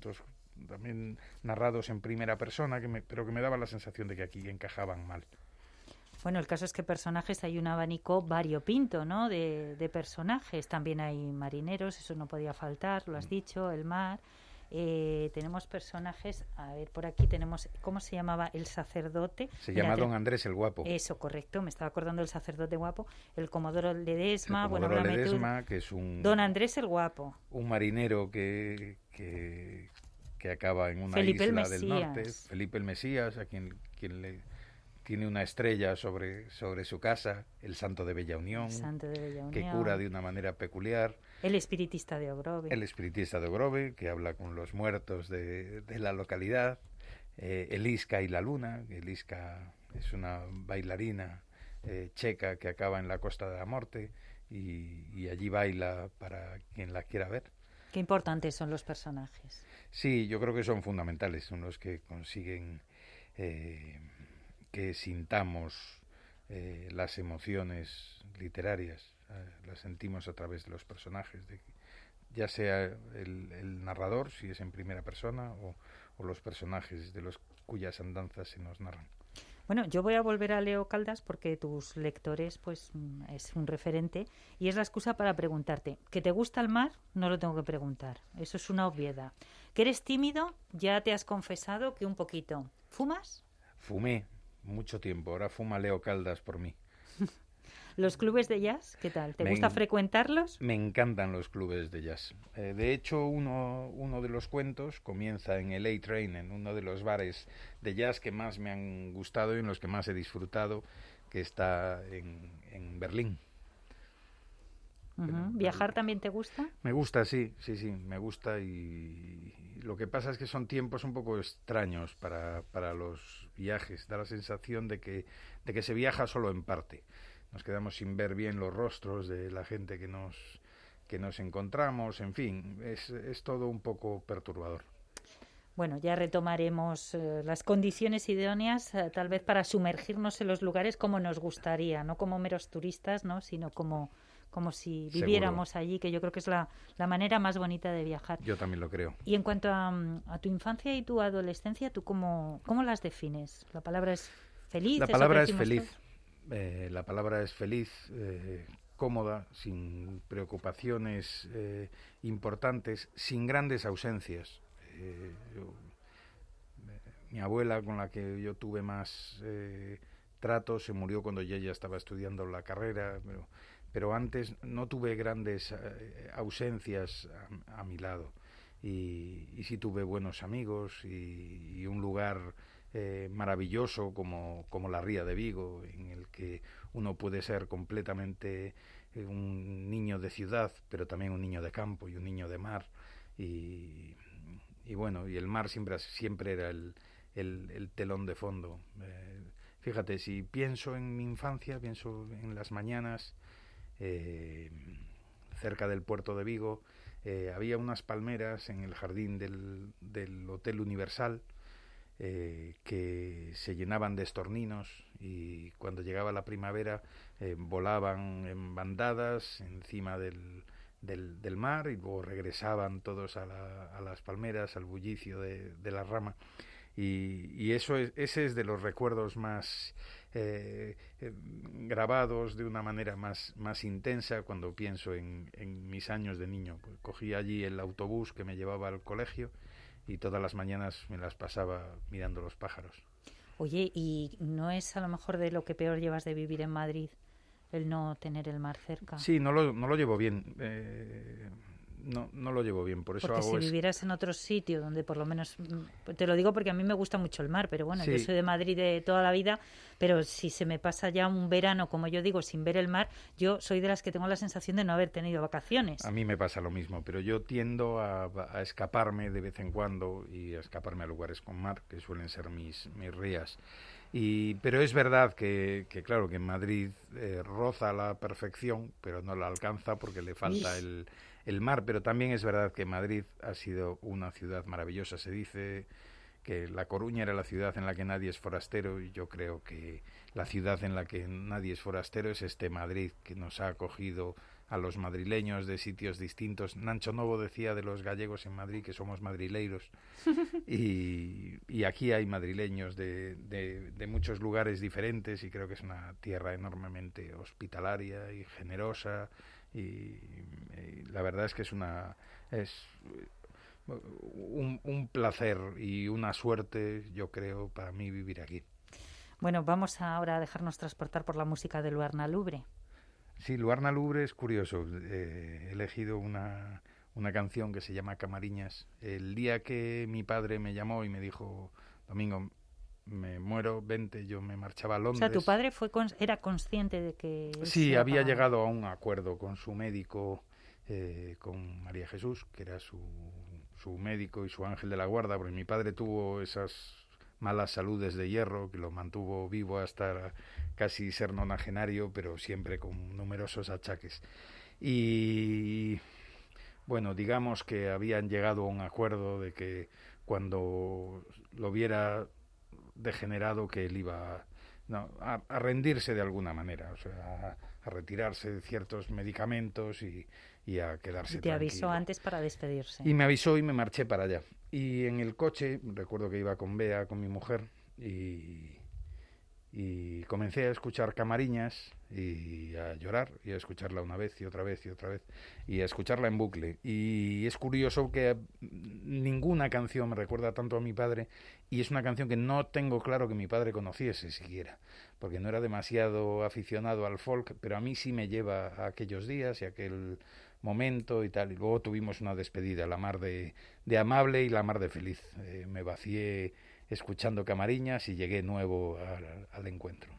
también narrados en primera persona, que me, pero que me daba la sensación de que aquí encajaban mal. Bueno, el caso es que personajes, hay un abanico variopinto, ¿no?, de, de personajes. También hay marineros, eso no podía faltar, lo has dicho, el mar. Eh, tenemos personajes, a ver, por aquí tenemos, ¿cómo se llamaba el sacerdote? Se Mira, llama te- Don Andrés el Guapo. Eso, correcto, me estaba acordando del sacerdote guapo. El Comodoro Ledesma, El bueno, Comodoro háblame tú. Ledesma, que es un, Don Andrés el Guapo. un marinero que, que, que acaba en una Felipe el isla del norte, Mesías. Felipe el Mesías, a quien, quien le tiene una estrella sobre, sobre su casa, el Santo de Bella Unión, Santo de Bella que Unión. cura de una manera peculiar, El espiritista de Ogrove. el espiritista de Ogrove, que habla con los muertos de, de la localidad, eh, el Isca y la Luna, el Isca es una bailarina eh, checa que acaba en la Costa de la Morte y, y allí baila para quien la quiera ver. Qué importantes son los personajes. Sí, yo creo que son fundamentales, son los que consiguen eh, que sintamos eh, las emociones literarias, eh, las sentimos a través de los personajes, de, ya sea el, el narrador, si es en primera persona, o, o los personajes de los cuyas andanzas se nos narran. Bueno, yo voy a volver a Leo Caldas porque tus lectores, pues, mm, es un referente y es la excusa para preguntarte. ¿Que te gusta el mar? No lo tengo que preguntar. Eso es una obviedad. ¿Que eres tímido? Ya te has confesado que un poquito. ¿Fumas? Fumé mucho tiempo, ahora fuma Leo Caldas por mí. ¿Los clubes de jazz? ¿Qué tal? ¿Te Me gusta en- frecuentarlos? Me encantan los clubes de jazz. Eh, de hecho, uno, uno de los cuentos comienza en el A-Train, en uno de los bares de jazz que más me han gustado y en los que más he disfrutado, que está en, en Berlín. Ujú. ¿Viajar también te gusta? Me gusta, sí, sí, sí, me gusta y, y lo que pasa es que son tiempos un poco extraños para, para los viajes. Da la sensación de que, de que se viaja solo en parte. Nos quedamos sin ver bien los rostros de la gente que nos, que nos encontramos, en fin, es, es todo un poco perturbador. Bueno, ya retomaremos eh, las condiciones idóneas, eh, tal vez para sumergirnos en los lugares como nos gustaría, no como meros turistas, ¿no?, sino como, como si Seguro. viviéramos allí, que yo creo que es la, la manera más bonita de viajar. Yo también lo creo. Y en cuanto a, mm, a tu infancia y tu adolescencia, ¿tú cómo, cómo las defines? ¿La palabra es feliz? La ¿Eso palabra que es decimos feliz. todos? Eh, la palabra es feliz, eh, cómoda, sin preocupaciones eh, importantes, sin grandes ausencias. Eh, yo- eh, mi abuela, con la que yo tuve más eh, trato, se murió cuando yo ya estaba estudiando la carrera, pero, pero antes no tuve grandes eh, ausencias a, a mi lado. Y, y sí tuve buenos amigos y, y un lugar eh, maravilloso como, como la Ría de Vigo, en el que uno puede ser completamente eh, un niño de ciudad, pero también un niño de campo y un niño de mar. Y, y bueno, y el mar siempre, siempre era el, el, el telón de fondo. Eh, fíjate, si pienso en mi infancia, pienso en las mañanas eh, cerca del puerto de Vigo, eh, había unas palmeras en el jardín del, del Hotel Universal eh, que se llenaban de estorninos y cuando llegaba la primavera eh, volaban en bandadas encima del, del, del mar y luego regresaban todos a, la, a las palmeras, al bullicio de, de la rama. Y, y eso es, ese es de los recuerdos más eh, eh, grabados de una manera más, más intensa cuando pienso en, en mis años de niño. Pues cogía allí el autobús que me llevaba al colegio y todas las mañanas me las pasaba mirando los pájaros. Oye, ¿y no es a lo mejor de lo que peor llevas de vivir en Madrid el no tener el mar cerca? Sí, no lo, no lo llevo bien. Eh, no, no lo llevo bien, por eso Porque hago si es- vivieras en otro sitio donde por lo menos, mm, te lo digo porque a mí me gusta mucho el mar, pero bueno, Sí. yo soy de Madrid de toda la vida, pero si se me pasa ya un verano, como yo digo, sin ver el mar, yo soy de las que tengo la sensación de no haber tenido vacaciones. A mí me pasa lo mismo, pero yo tiendo a, a escaparme de vez en cuando y a escaparme a lugares con mar, que suelen ser mis, mis rías. Y, pero es verdad que, que claro, que en Madrid eh, roza la perfección, pero no la alcanza porque le falta el, el mar. Pero también es verdad que Madrid ha sido una ciudad maravillosa. Se dice que La Coruña era la ciudad en la que nadie es forastero y yo creo que la ciudad en la que nadie es forastero es este Madrid, que nos ha acogido a los madrileños de sitios distintos. Nancho Novo decía de los gallegos en Madrid que somos madrileiros y, y aquí hay madrileños de, de, de muchos lugares diferentes y creo que es una tierra enormemente hospitalaria y generosa y, y la verdad es que es una es un, un placer y una suerte, yo creo, para mí vivir aquí. Bueno, vamos ahora a dejarnos transportar por la música de Luarna Lubre. Sí, Luarna Lubre es curioso. Eh, he elegido una, una canción que se llama Camariñas. El día que mi padre me llamó y me dijo, Domingo, me muero, vente, yo me marchaba a Londres. O sea, tu padre fue con, era consciente de que... Sí, había acababa. llegado a un acuerdo con su médico, eh, con María Jesús, que era su, su médico y su ángel de la guarda, porque mi padre tuvo esas malas saludes de hierro que lo mantuvo vivo hasta casi ser nonagenario, pero siempre con numerosos achaques. Y bueno, digamos que habían llegado a un acuerdo de que cuando lo viera degenerado, que él iba no, a, a rendirse de alguna manera, o sea, a, a retirarse de ciertos medicamentos y, y a quedarse y te tranquilo. Avisó antes para despedirse. Y me avisó y me marché para allá. Y en el coche, recuerdo que iba con Bea, con mi mujer, y, y comencé a escuchar Camariñas y a llorar, y a escucharla una vez y otra vez y otra vez, y a escucharla en bucle. Y es curioso que ninguna canción me recuerda tanto a mi padre, y es una canción que no tengo claro que mi padre conociese siquiera, porque no era demasiado aficionado al folk, pero a mí sí me lleva a aquellos días y a aquel momento y tal, y luego tuvimos una despedida, la mar de, de amable y la mar de feliz. Eh, me vacié escuchando Camariñas y llegué nuevo al, al encuentro.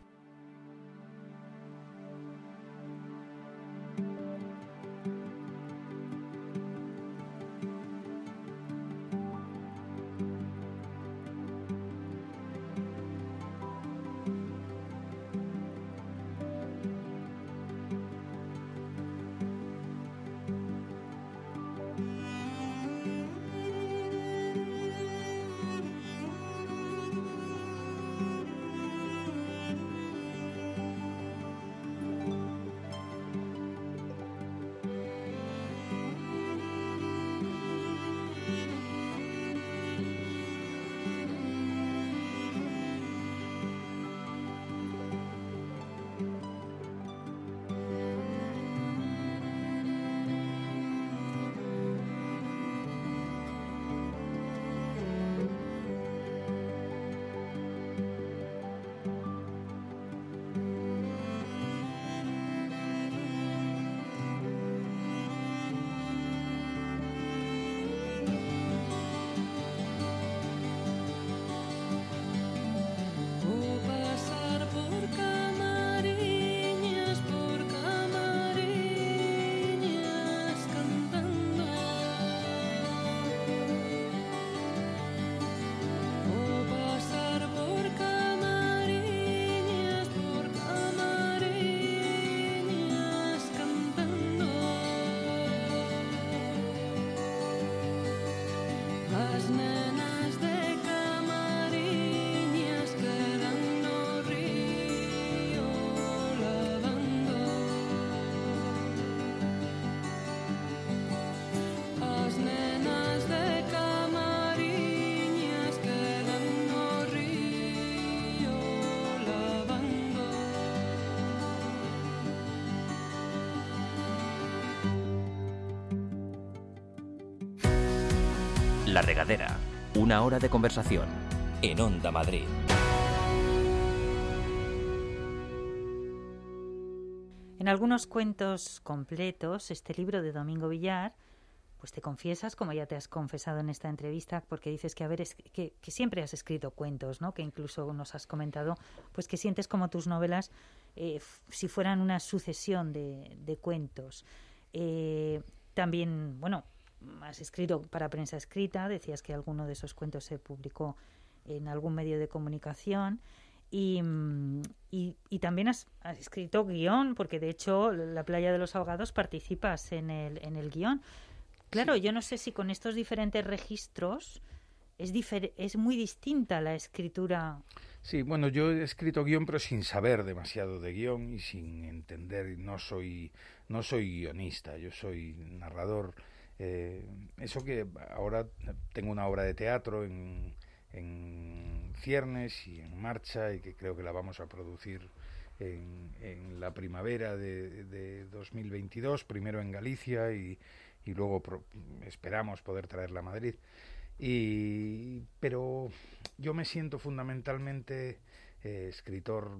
La Regadera, una hora de conversación en Onda Madrid. En algunos cuentos completos, este libro de Domingo Villar, pues te confiesas, como ya te has confesado en esta entrevista, porque dices que, a ver, es que, que siempre has escrito cuentos, ¿no? Que incluso nos has comentado, pues que sientes como tus novelas eh, f- si fueran una sucesión de, de cuentos. Eh, también, bueno, has escrito para prensa escrita, decías que alguno de esos cuentos se publicó en algún medio de comunicación y, y, y también has, has escrito guión, porque de hecho La playa de los ahogados participas en el, en el guión. Claro, Sí. Yo no sé si con estos diferentes registros es, difer- es muy distinta la escritura. Sí, bueno, yo he escrito guión, pero sin saber demasiado de guión y sin entender. No soy, no soy guionista, yo soy narrador. Eh, eso que ahora tengo una obra de teatro en, en ciernes y en marcha, y que creo que la vamos a producir en, en la primavera de, de dos mil veintidós, primero en Galicia y, y luego pro, esperamos poder traerla a Madrid. Y, pero yo me siento fundamentalmente eh, escritor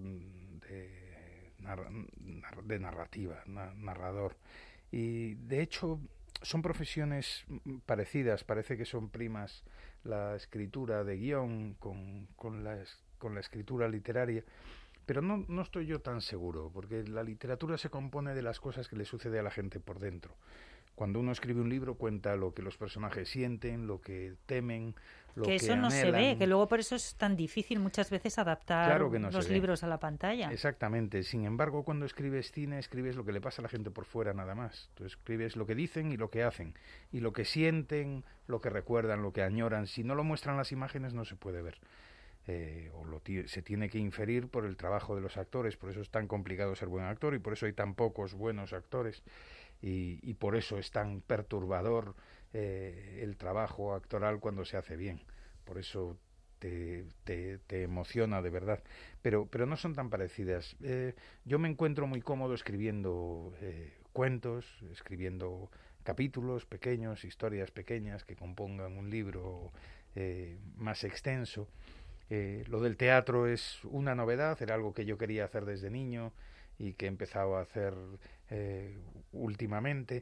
de, nar, de narrativa, na, narrador. Y de hecho son profesiones parecidas, parece que son primas la escritura de guión con, con, la, con la escritura literaria, pero no, no estoy yo tan seguro, porque la literatura se compone de las cosas que le sucede a la gente por dentro. Cuando uno escribe un libro cuenta lo que los personajes sienten, lo que temen, lo que Que eso anhelan. no se ve, que luego por eso es tan difícil muchas veces adaptar Claro que no los se ve. libros a la pantalla. Exactamente. Sin embargo, cuando escribes cine, escribes lo que le pasa a la gente por fuera nada más. Tú escribes lo que dicen y lo que hacen, y lo que sienten, lo que recuerdan, lo que añoran. Si no lo muestran las imágenes no se puede ver. Eh, o lo t- se tiene que inferir por el trabajo de los actores. Por eso es tan complicado ser buen actor y por eso hay tan pocos buenos actores. Y, y por eso es tan perturbador eh, el trabajo actoral cuando se hace bien. Por eso te, te, te emociona de verdad. Pero, pero no son tan parecidas. Eh, yo me encuentro muy cómodo escribiendo eh, cuentos, escribiendo capítulos pequeños, historias pequeñas que compongan un libro eh, más extenso. Eh, lo del teatro es una novedad, era algo que yo quería hacer desde niño y que he empezado a hacer eh, últimamente.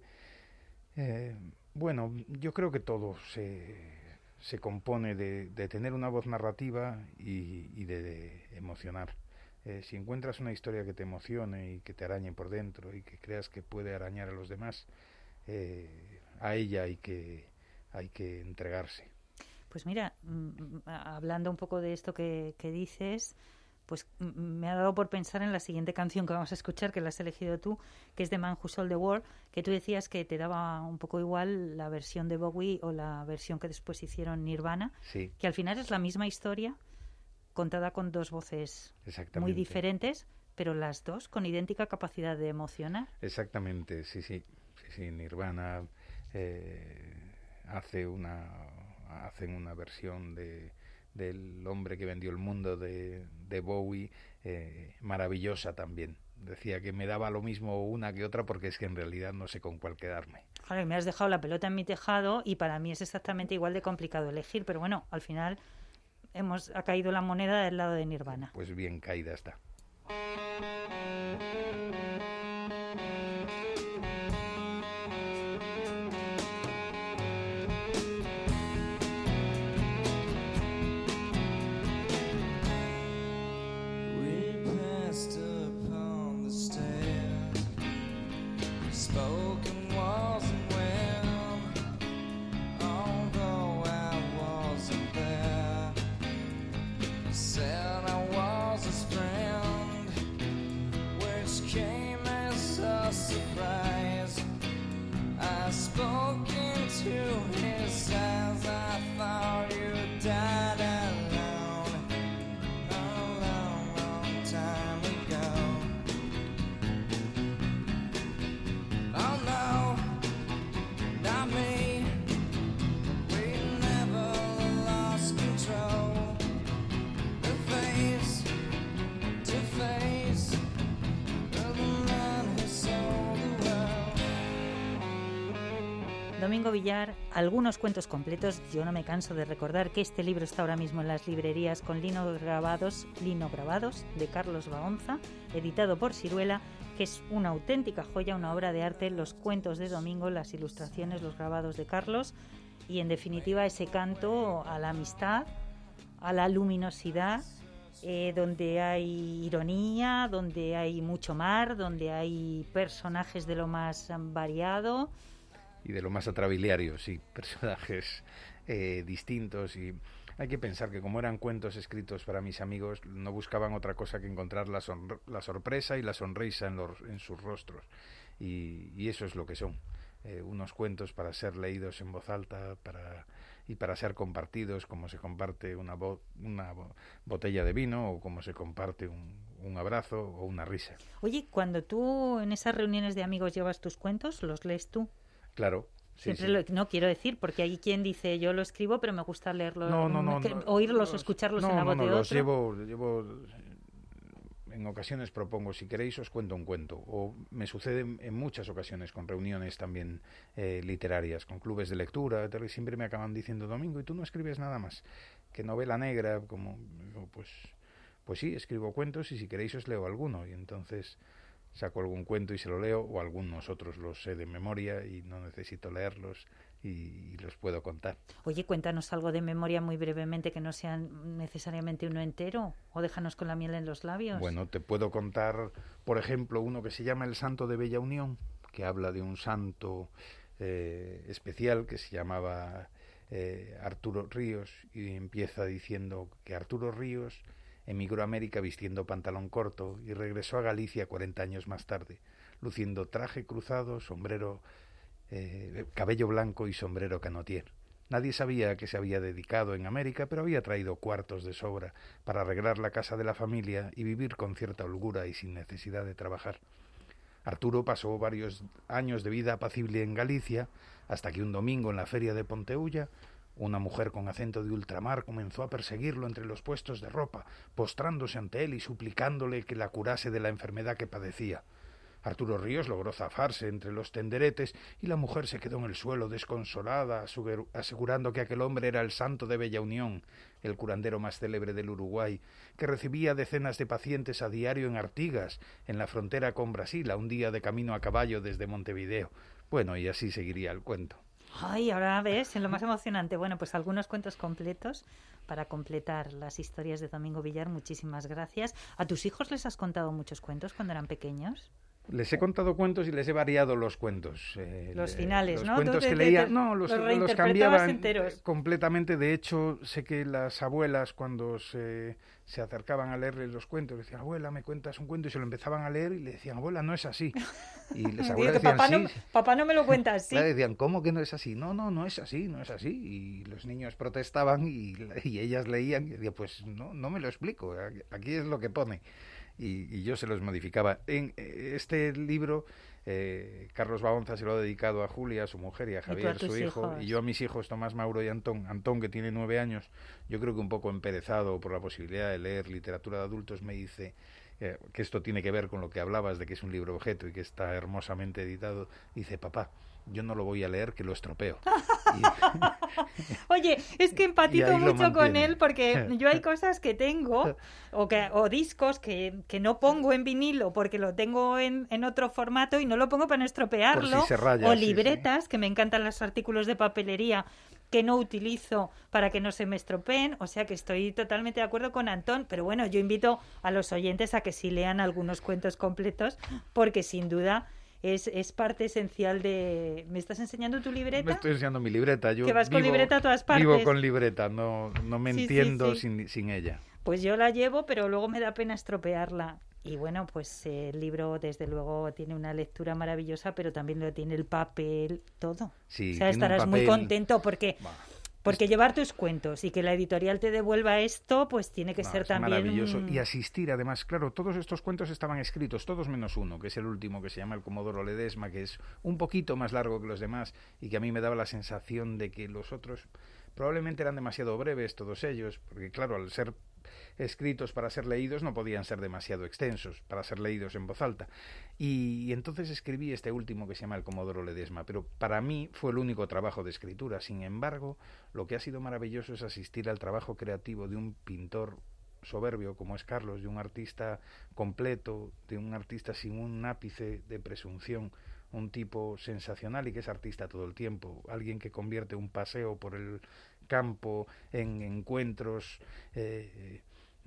Eh, bueno, yo creo que todo se, se compone de, de tener una voz narrativa y, y de, de emocionar. Eh, si encuentras una historia que te emocione y que te arañe por dentro y que creas que puede arañar a los demás, eh, a ella hay que, hay que entregarse. Pues mira, mm, hablando un poco de esto que, que dices, pues mm, me ha dado por pensar en la siguiente canción que vamos a escuchar, que la has elegido tú, que es de Man Who Sold the World, que tú decías que te daba un poco igual la versión de Bowie o la versión que después hicieron Nirvana, Sí. que al final es la misma historia contada con dos voces Exactamente. muy diferentes, pero las dos con idéntica capacidad de emocionar. Exactamente, sí, sí, sí, sí. Nirvana eh, hace una hacen una versión de del hombre que vendió el mundo de, de Bowie eh, maravillosa también. Decía que me daba lo mismo una que otra porque es que en realidad no sé con cuál quedarme. Claro, me has dejado la pelota en mi tejado y para mí es exactamente igual de complicado elegir, pero bueno, al final hemos ha caído la moneda del lado de Nirvana. Pues bien caída está. Domingo Villar, algunos cuentos completos. Yo no me canso de recordar que este libro está ahora mismo en las librerías con linograbados, linograbados de Carlos Baonza, editado por Siruela, que es una auténtica joya, una obra de arte, los cuentos de Domingo, las ilustraciones, los grabados de Carlos y en definitiva ese canto a la amistad, a la luminosidad, eh, donde hay ironía, donde hay mucho mar, donde hay personajes de lo más variado. Y de lo más atrabiliario, sí, personajes eh, distintos. Y hay que pensar que como eran cuentos escritos para mis amigos, no buscaban otra cosa que encontrar la, sonr- la sorpresa y la sonrisa en, los, en sus rostros. Y, y eso es lo que son, eh, unos cuentos para ser leídos en voz alta, para y para ser compartidos como se comparte una, bo una bo botella de vino o como se comparte un, un abrazo o una risa. Oye, cuando tú en esas reuniones de amigos llevas tus cuentos, ¿los lees tú? Claro. Sí, Siempre sí. Lo, no quiero decir, porque hay quien dice yo lo escribo, pero me gusta leerlo, no, no, no, que, no, oírlos los, o escucharlos no, en la voz no, no, de los otro. llevo, llevo, en ocasiones propongo, si queréis os cuento un cuento, o me sucede en muchas ocasiones con reuniones también eh, literarias, con clubes de lectura, tal, y siempre me acaban diciendo, Domingo, ¿y tú no escribes nada más que novela negra? Como, pues, pues sí, escribo cuentos y si queréis os leo alguno, y entonces saco algún cuento y se lo leo, o algunos otros los sé de memoria y no necesito leerlos y, y los puedo contar. Oye, cuéntanos algo de memoria muy brevemente, que no sea necesariamente uno entero, o déjanos con la miel en los labios. Bueno, te puedo contar, por ejemplo, uno que se llama El Santo de Bella Unión, que habla de un santo eh, especial que se llamaba eh, Arturo Ríos, y empieza diciendo que Arturo Ríos emigró a América vistiendo pantalón corto y regresó a Galicia cuarenta años más tarde, luciendo traje cruzado, sombrero, eh, cabello blanco y sombrero canotier. Nadie sabía a qué se había dedicado en América, pero había traído cuartos de sobra para arreglar la casa de la familia y vivir con cierta holgura y sin necesidad de trabajar. Arturo pasó varios años de vida apacible en Galicia, hasta que un domingo en la feria de Ponteulla, una mujer con acento de ultramar comenzó a perseguirlo entre los puestos de ropa, postrándose ante él y suplicándole que la curase de la enfermedad que padecía. Arturo Ríos logró zafarse entre los tenderetes y la mujer se quedó en el suelo desconsolada, asegurando que aquel hombre era el santo de Bella Unión, el curandero más célebre del Uruguay, que recibía decenas de pacientes a diario en Artigas, en la frontera con Brasil, a un día de camino a caballo desde Montevideo. Bueno, y así seguiría el cuento. Ay, ahora ves, en lo más emocionante. Bueno, pues algunos cuentos completos para completar las historias de Domingo Villar. Muchísimas gracias. ¿A tus hijos les has contado muchos cuentos cuando eran pequeños? Les he contado cuentos y les he variado los cuentos. Eh, los finales, los ¿no? cuentos te, que te, leía, te, no, los, los, los cambiaban enteros. completamente. De hecho, sé que las abuelas cuando se, se acercaban a leerles los cuentos, decían, abuela, ¿me cuentas un cuento? Y se lo empezaban a leer y le decían, abuela, no es así. Y las abuelas decían, papá, sí. no, papá no me lo cuenta así. Claro, decían, ¿cómo que no es así? No, no, no es así, no es así. Y los niños protestaban y, y ellas leían y decían, pues no, no me lo explico, aquí es lo que pone. Y, y yo se los modificaba. En este libro, eh, Carlos Baonza se lo ha dedicado a Julia, su mujer, y a Javier, y su hijo, hijos. y yo a mis hijos, Tomás, Mauro y Antón. Antón, que tiene nueve años, yo creo que un poco emperezado por la posibilidad de leer literatura de adultos, me dice eh, que esto tiene que ver con lo que hablabas de que es un libro objeto y que está hermosamente editado. Dice, papá, yo no lo voy a leer, que lo estropeo. Y... Oye, es que empatizo mucho con él, porque yo hay cosas que tengo o, que, o discos que, que no pongo en vinilo porque lo tengo en, en otro formato y no lo pongo para no estropearlo, si se raya, o sí, libretas, sí. que me encantan los artículos de papelería que no utilizo para que no se me estropeen, o sea que estoy totalmente de acuerdo con Antón, pero bueno, yo invito a los oyentes a que sí lean algunos cuentos completos, porque sin duda Es, es parte esencial de... ¿Me estás enseñando tu libreta? Me estoy enseñando mi libreta. Yo que vas vivo, con libreta a todas partes. Vivo con libreta, no, no me sí, entiendo sí, sí. Sin, sin ella. Pues yo la llevo, pero luego me da pena estropearla. Y bueno, pues eh, el libro desde luego tiene una lectura maravillosa, pero también lo tiene el papel, todo. Sí, o sea, estarás papel... muy contento porque... Bah. Porque llevar tus cuentos y que la editorial te devuelva esto, pues tiene que no, ser es también... maravilloso. Y asistir, además, claro, todos estos cuentos estaban escritos, todos menos uno, que es el último, que se llama El Comodoro Ledesma, que es un poquito más largo que los demás y que a mí me daba la sensación de que los otros probablemente eran demasiado breves, todos ellos, porque claro, al ser escritos para ser leídos no podían ser demasiado extensos para ser leídos en voz alta. Y, y entonces escribí este último que se llama El Comodoro Ledesma, pero para mí fue el único trabajo de escritura. Sin embargo, lo que ha sido maravilloso es asistir al trabajo creativo de un pintor soberbio como es Carlos, de un artista completo, de un artista sin un ápice de presunción, un tipo sensacional y que es artista todo el tiempo, alguien que convierte un paseo por el campo en encuentros eh,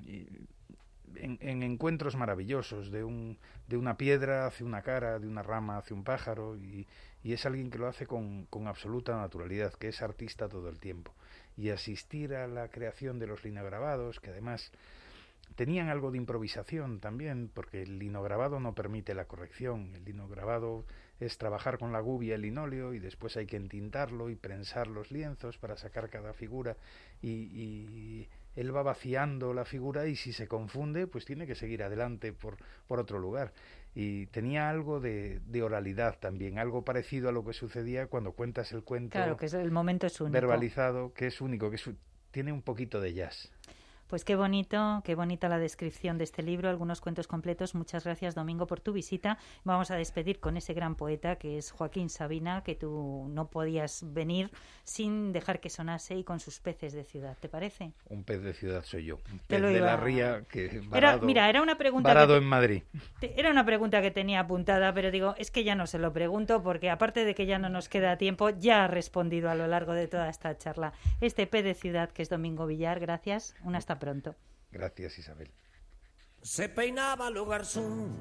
en, en encuentros maravillosos, de un de una piedra hace una cara, de una rama hace un pájaro, y, y es alguien que lo hace con, con absoluta naturalidad, que es artista todo el tiempo. Y asistir a la creación de los linograbados, que además tenían algo de improvisación también, porque el linograbado no permite la corrección, el linograbado es trabajar con la gubia el linóleo y después hay que entintarlo y prensar los lienzos para sacar cada figura y, y él va vaciando la figura y si se confunde pues tiene que seguir adelante por, por otro lugar. Y tenía algo de, de oralidad también, algo parecido a lo que sucedía cuando cuentas el cuento. Claro, que es, el momento es único. Verbalizado, que es único, que es, tiene un poquito de jazz. Pues qué bonito, qué bonita la descripción de este libro, algunos cuentos completos. Muchas gracias, Domingo, por tu visita. Vamos a despedir con ese gran poeta que es Joaquín Sabina, que tú no podías venir sin dejar que sonase y con sus peces de ciudad. ¿Te parece? Un pez de ciudad soy yo, un Te pez lo de iba... la ría que varado, era, mira, era una pregunta varado que en Madrid. te... Era una pregunta que tenía apuntada, pero digo, es que ya no se lo pregunto porque aparte de que ya no nos queda tiempo, ya ha respondido a lo largo de toda esta charla. Este pez de ciudad que es Domingo Villar, gracias, un hasta pronto. Gracias, Isabel. Se peinaba lo garzón,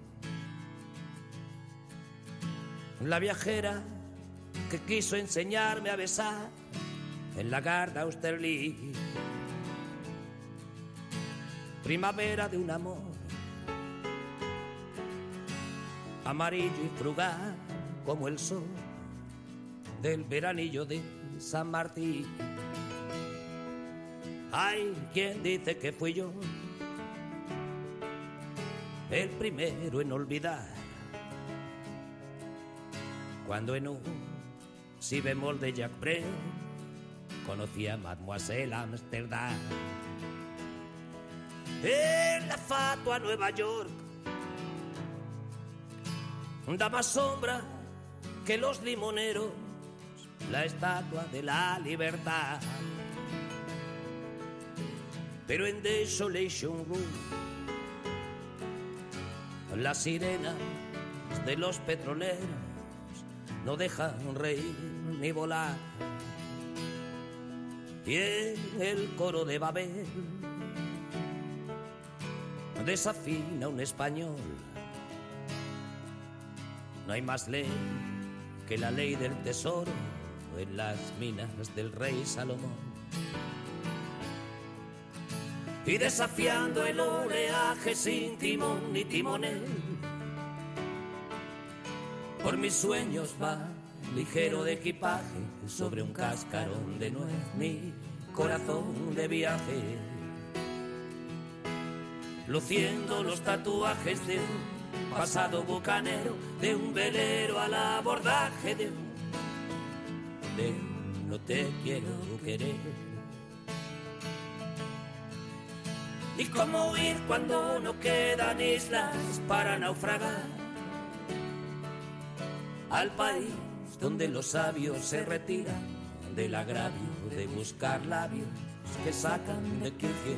la viajera que quiso enseñarme a besar en la Garda Austerlitz. Primavera de un amor amarillo y frugal como el sol del veranillo de San Martín. Hay quien dice que fui yo el primero en olvidar, cuando en un si bemol de Jacques Brel conocí a Mademoiselle Amsterdam. En la fatua Nueva York da más sombra que los limoneros, la estatua de la libertad. Pero en Desolation Room las sirenas de los petroleros no dejan reír ni volar. Y en el coro de Babel desafina un español. No hay más ley que la ley del tesoro en las minas del rey Salomón. Y desafiando el oleaje sin timón ni timonel, por mis sueños va ligero de equipaje sobre un cascarón de nuez mi corazón de viaje, luciendo los tatuajes de un pasado bucanero, de un velero al abordaje de un, de un no te quiero querer. Y cómo huir cuando no quedan islas para naufragar, al país donde los sabios se retiran del agravio de buscar labios que sacan de quicio.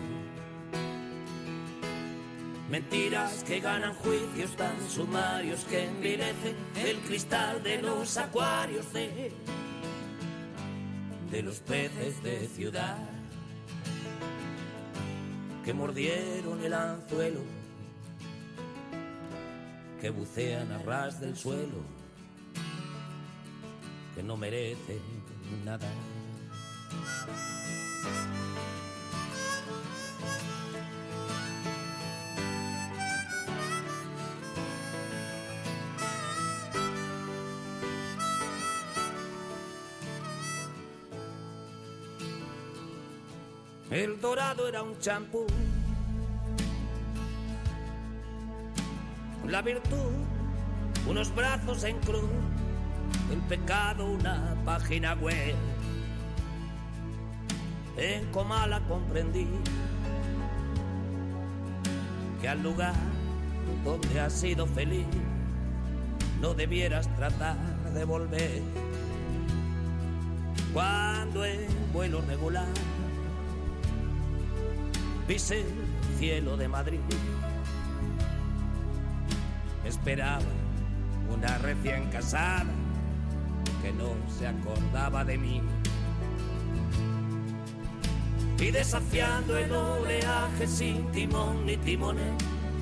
Mentiras que ganan juicios tan sumarios que envilecen el cristal de los acuarios de, de los peces de ciudad que mordieron el anzuelo, que bucean a ras del suelo, que no merecen nada. El dorado era un champú, la virtud unos brazos en cruz, el pecado una página web. En Comala comprendí que al lugar donde has sido feliz no debieras tratar de volver. Cuando en vuelo regular pise el cielo de Madrid, me esperaba una recién casada que no se acordaba de mí. Y desafiando el oleaje sin timón ni timonel,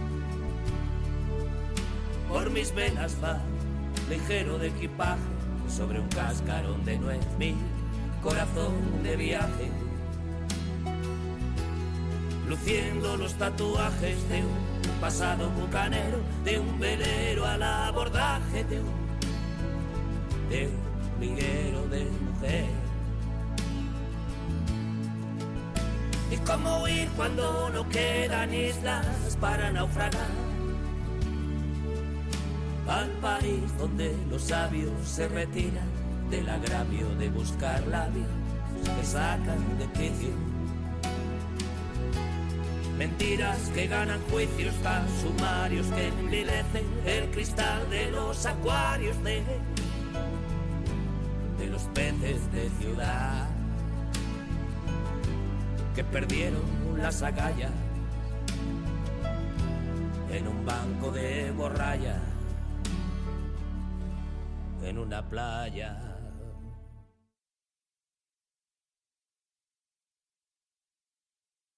por mis venas va ligero de equipaje sobre un cascarón de nuez mi corazón de viaje, luciendo los tatuajes de un pasado bucanero, de un velero al abordaje de un de un liguero de mujer. Y cómo huir cuando no quedan islas para naufragar, al país donde los sabios se retiran del agravio de buscar labios que sacan de quicio. Mentiras que ganan juicios tan sumarios que envilecen el cristal de los acuarios de, de los peces de ciudad que perdieron las agallas en un banco de borralla, en una playa.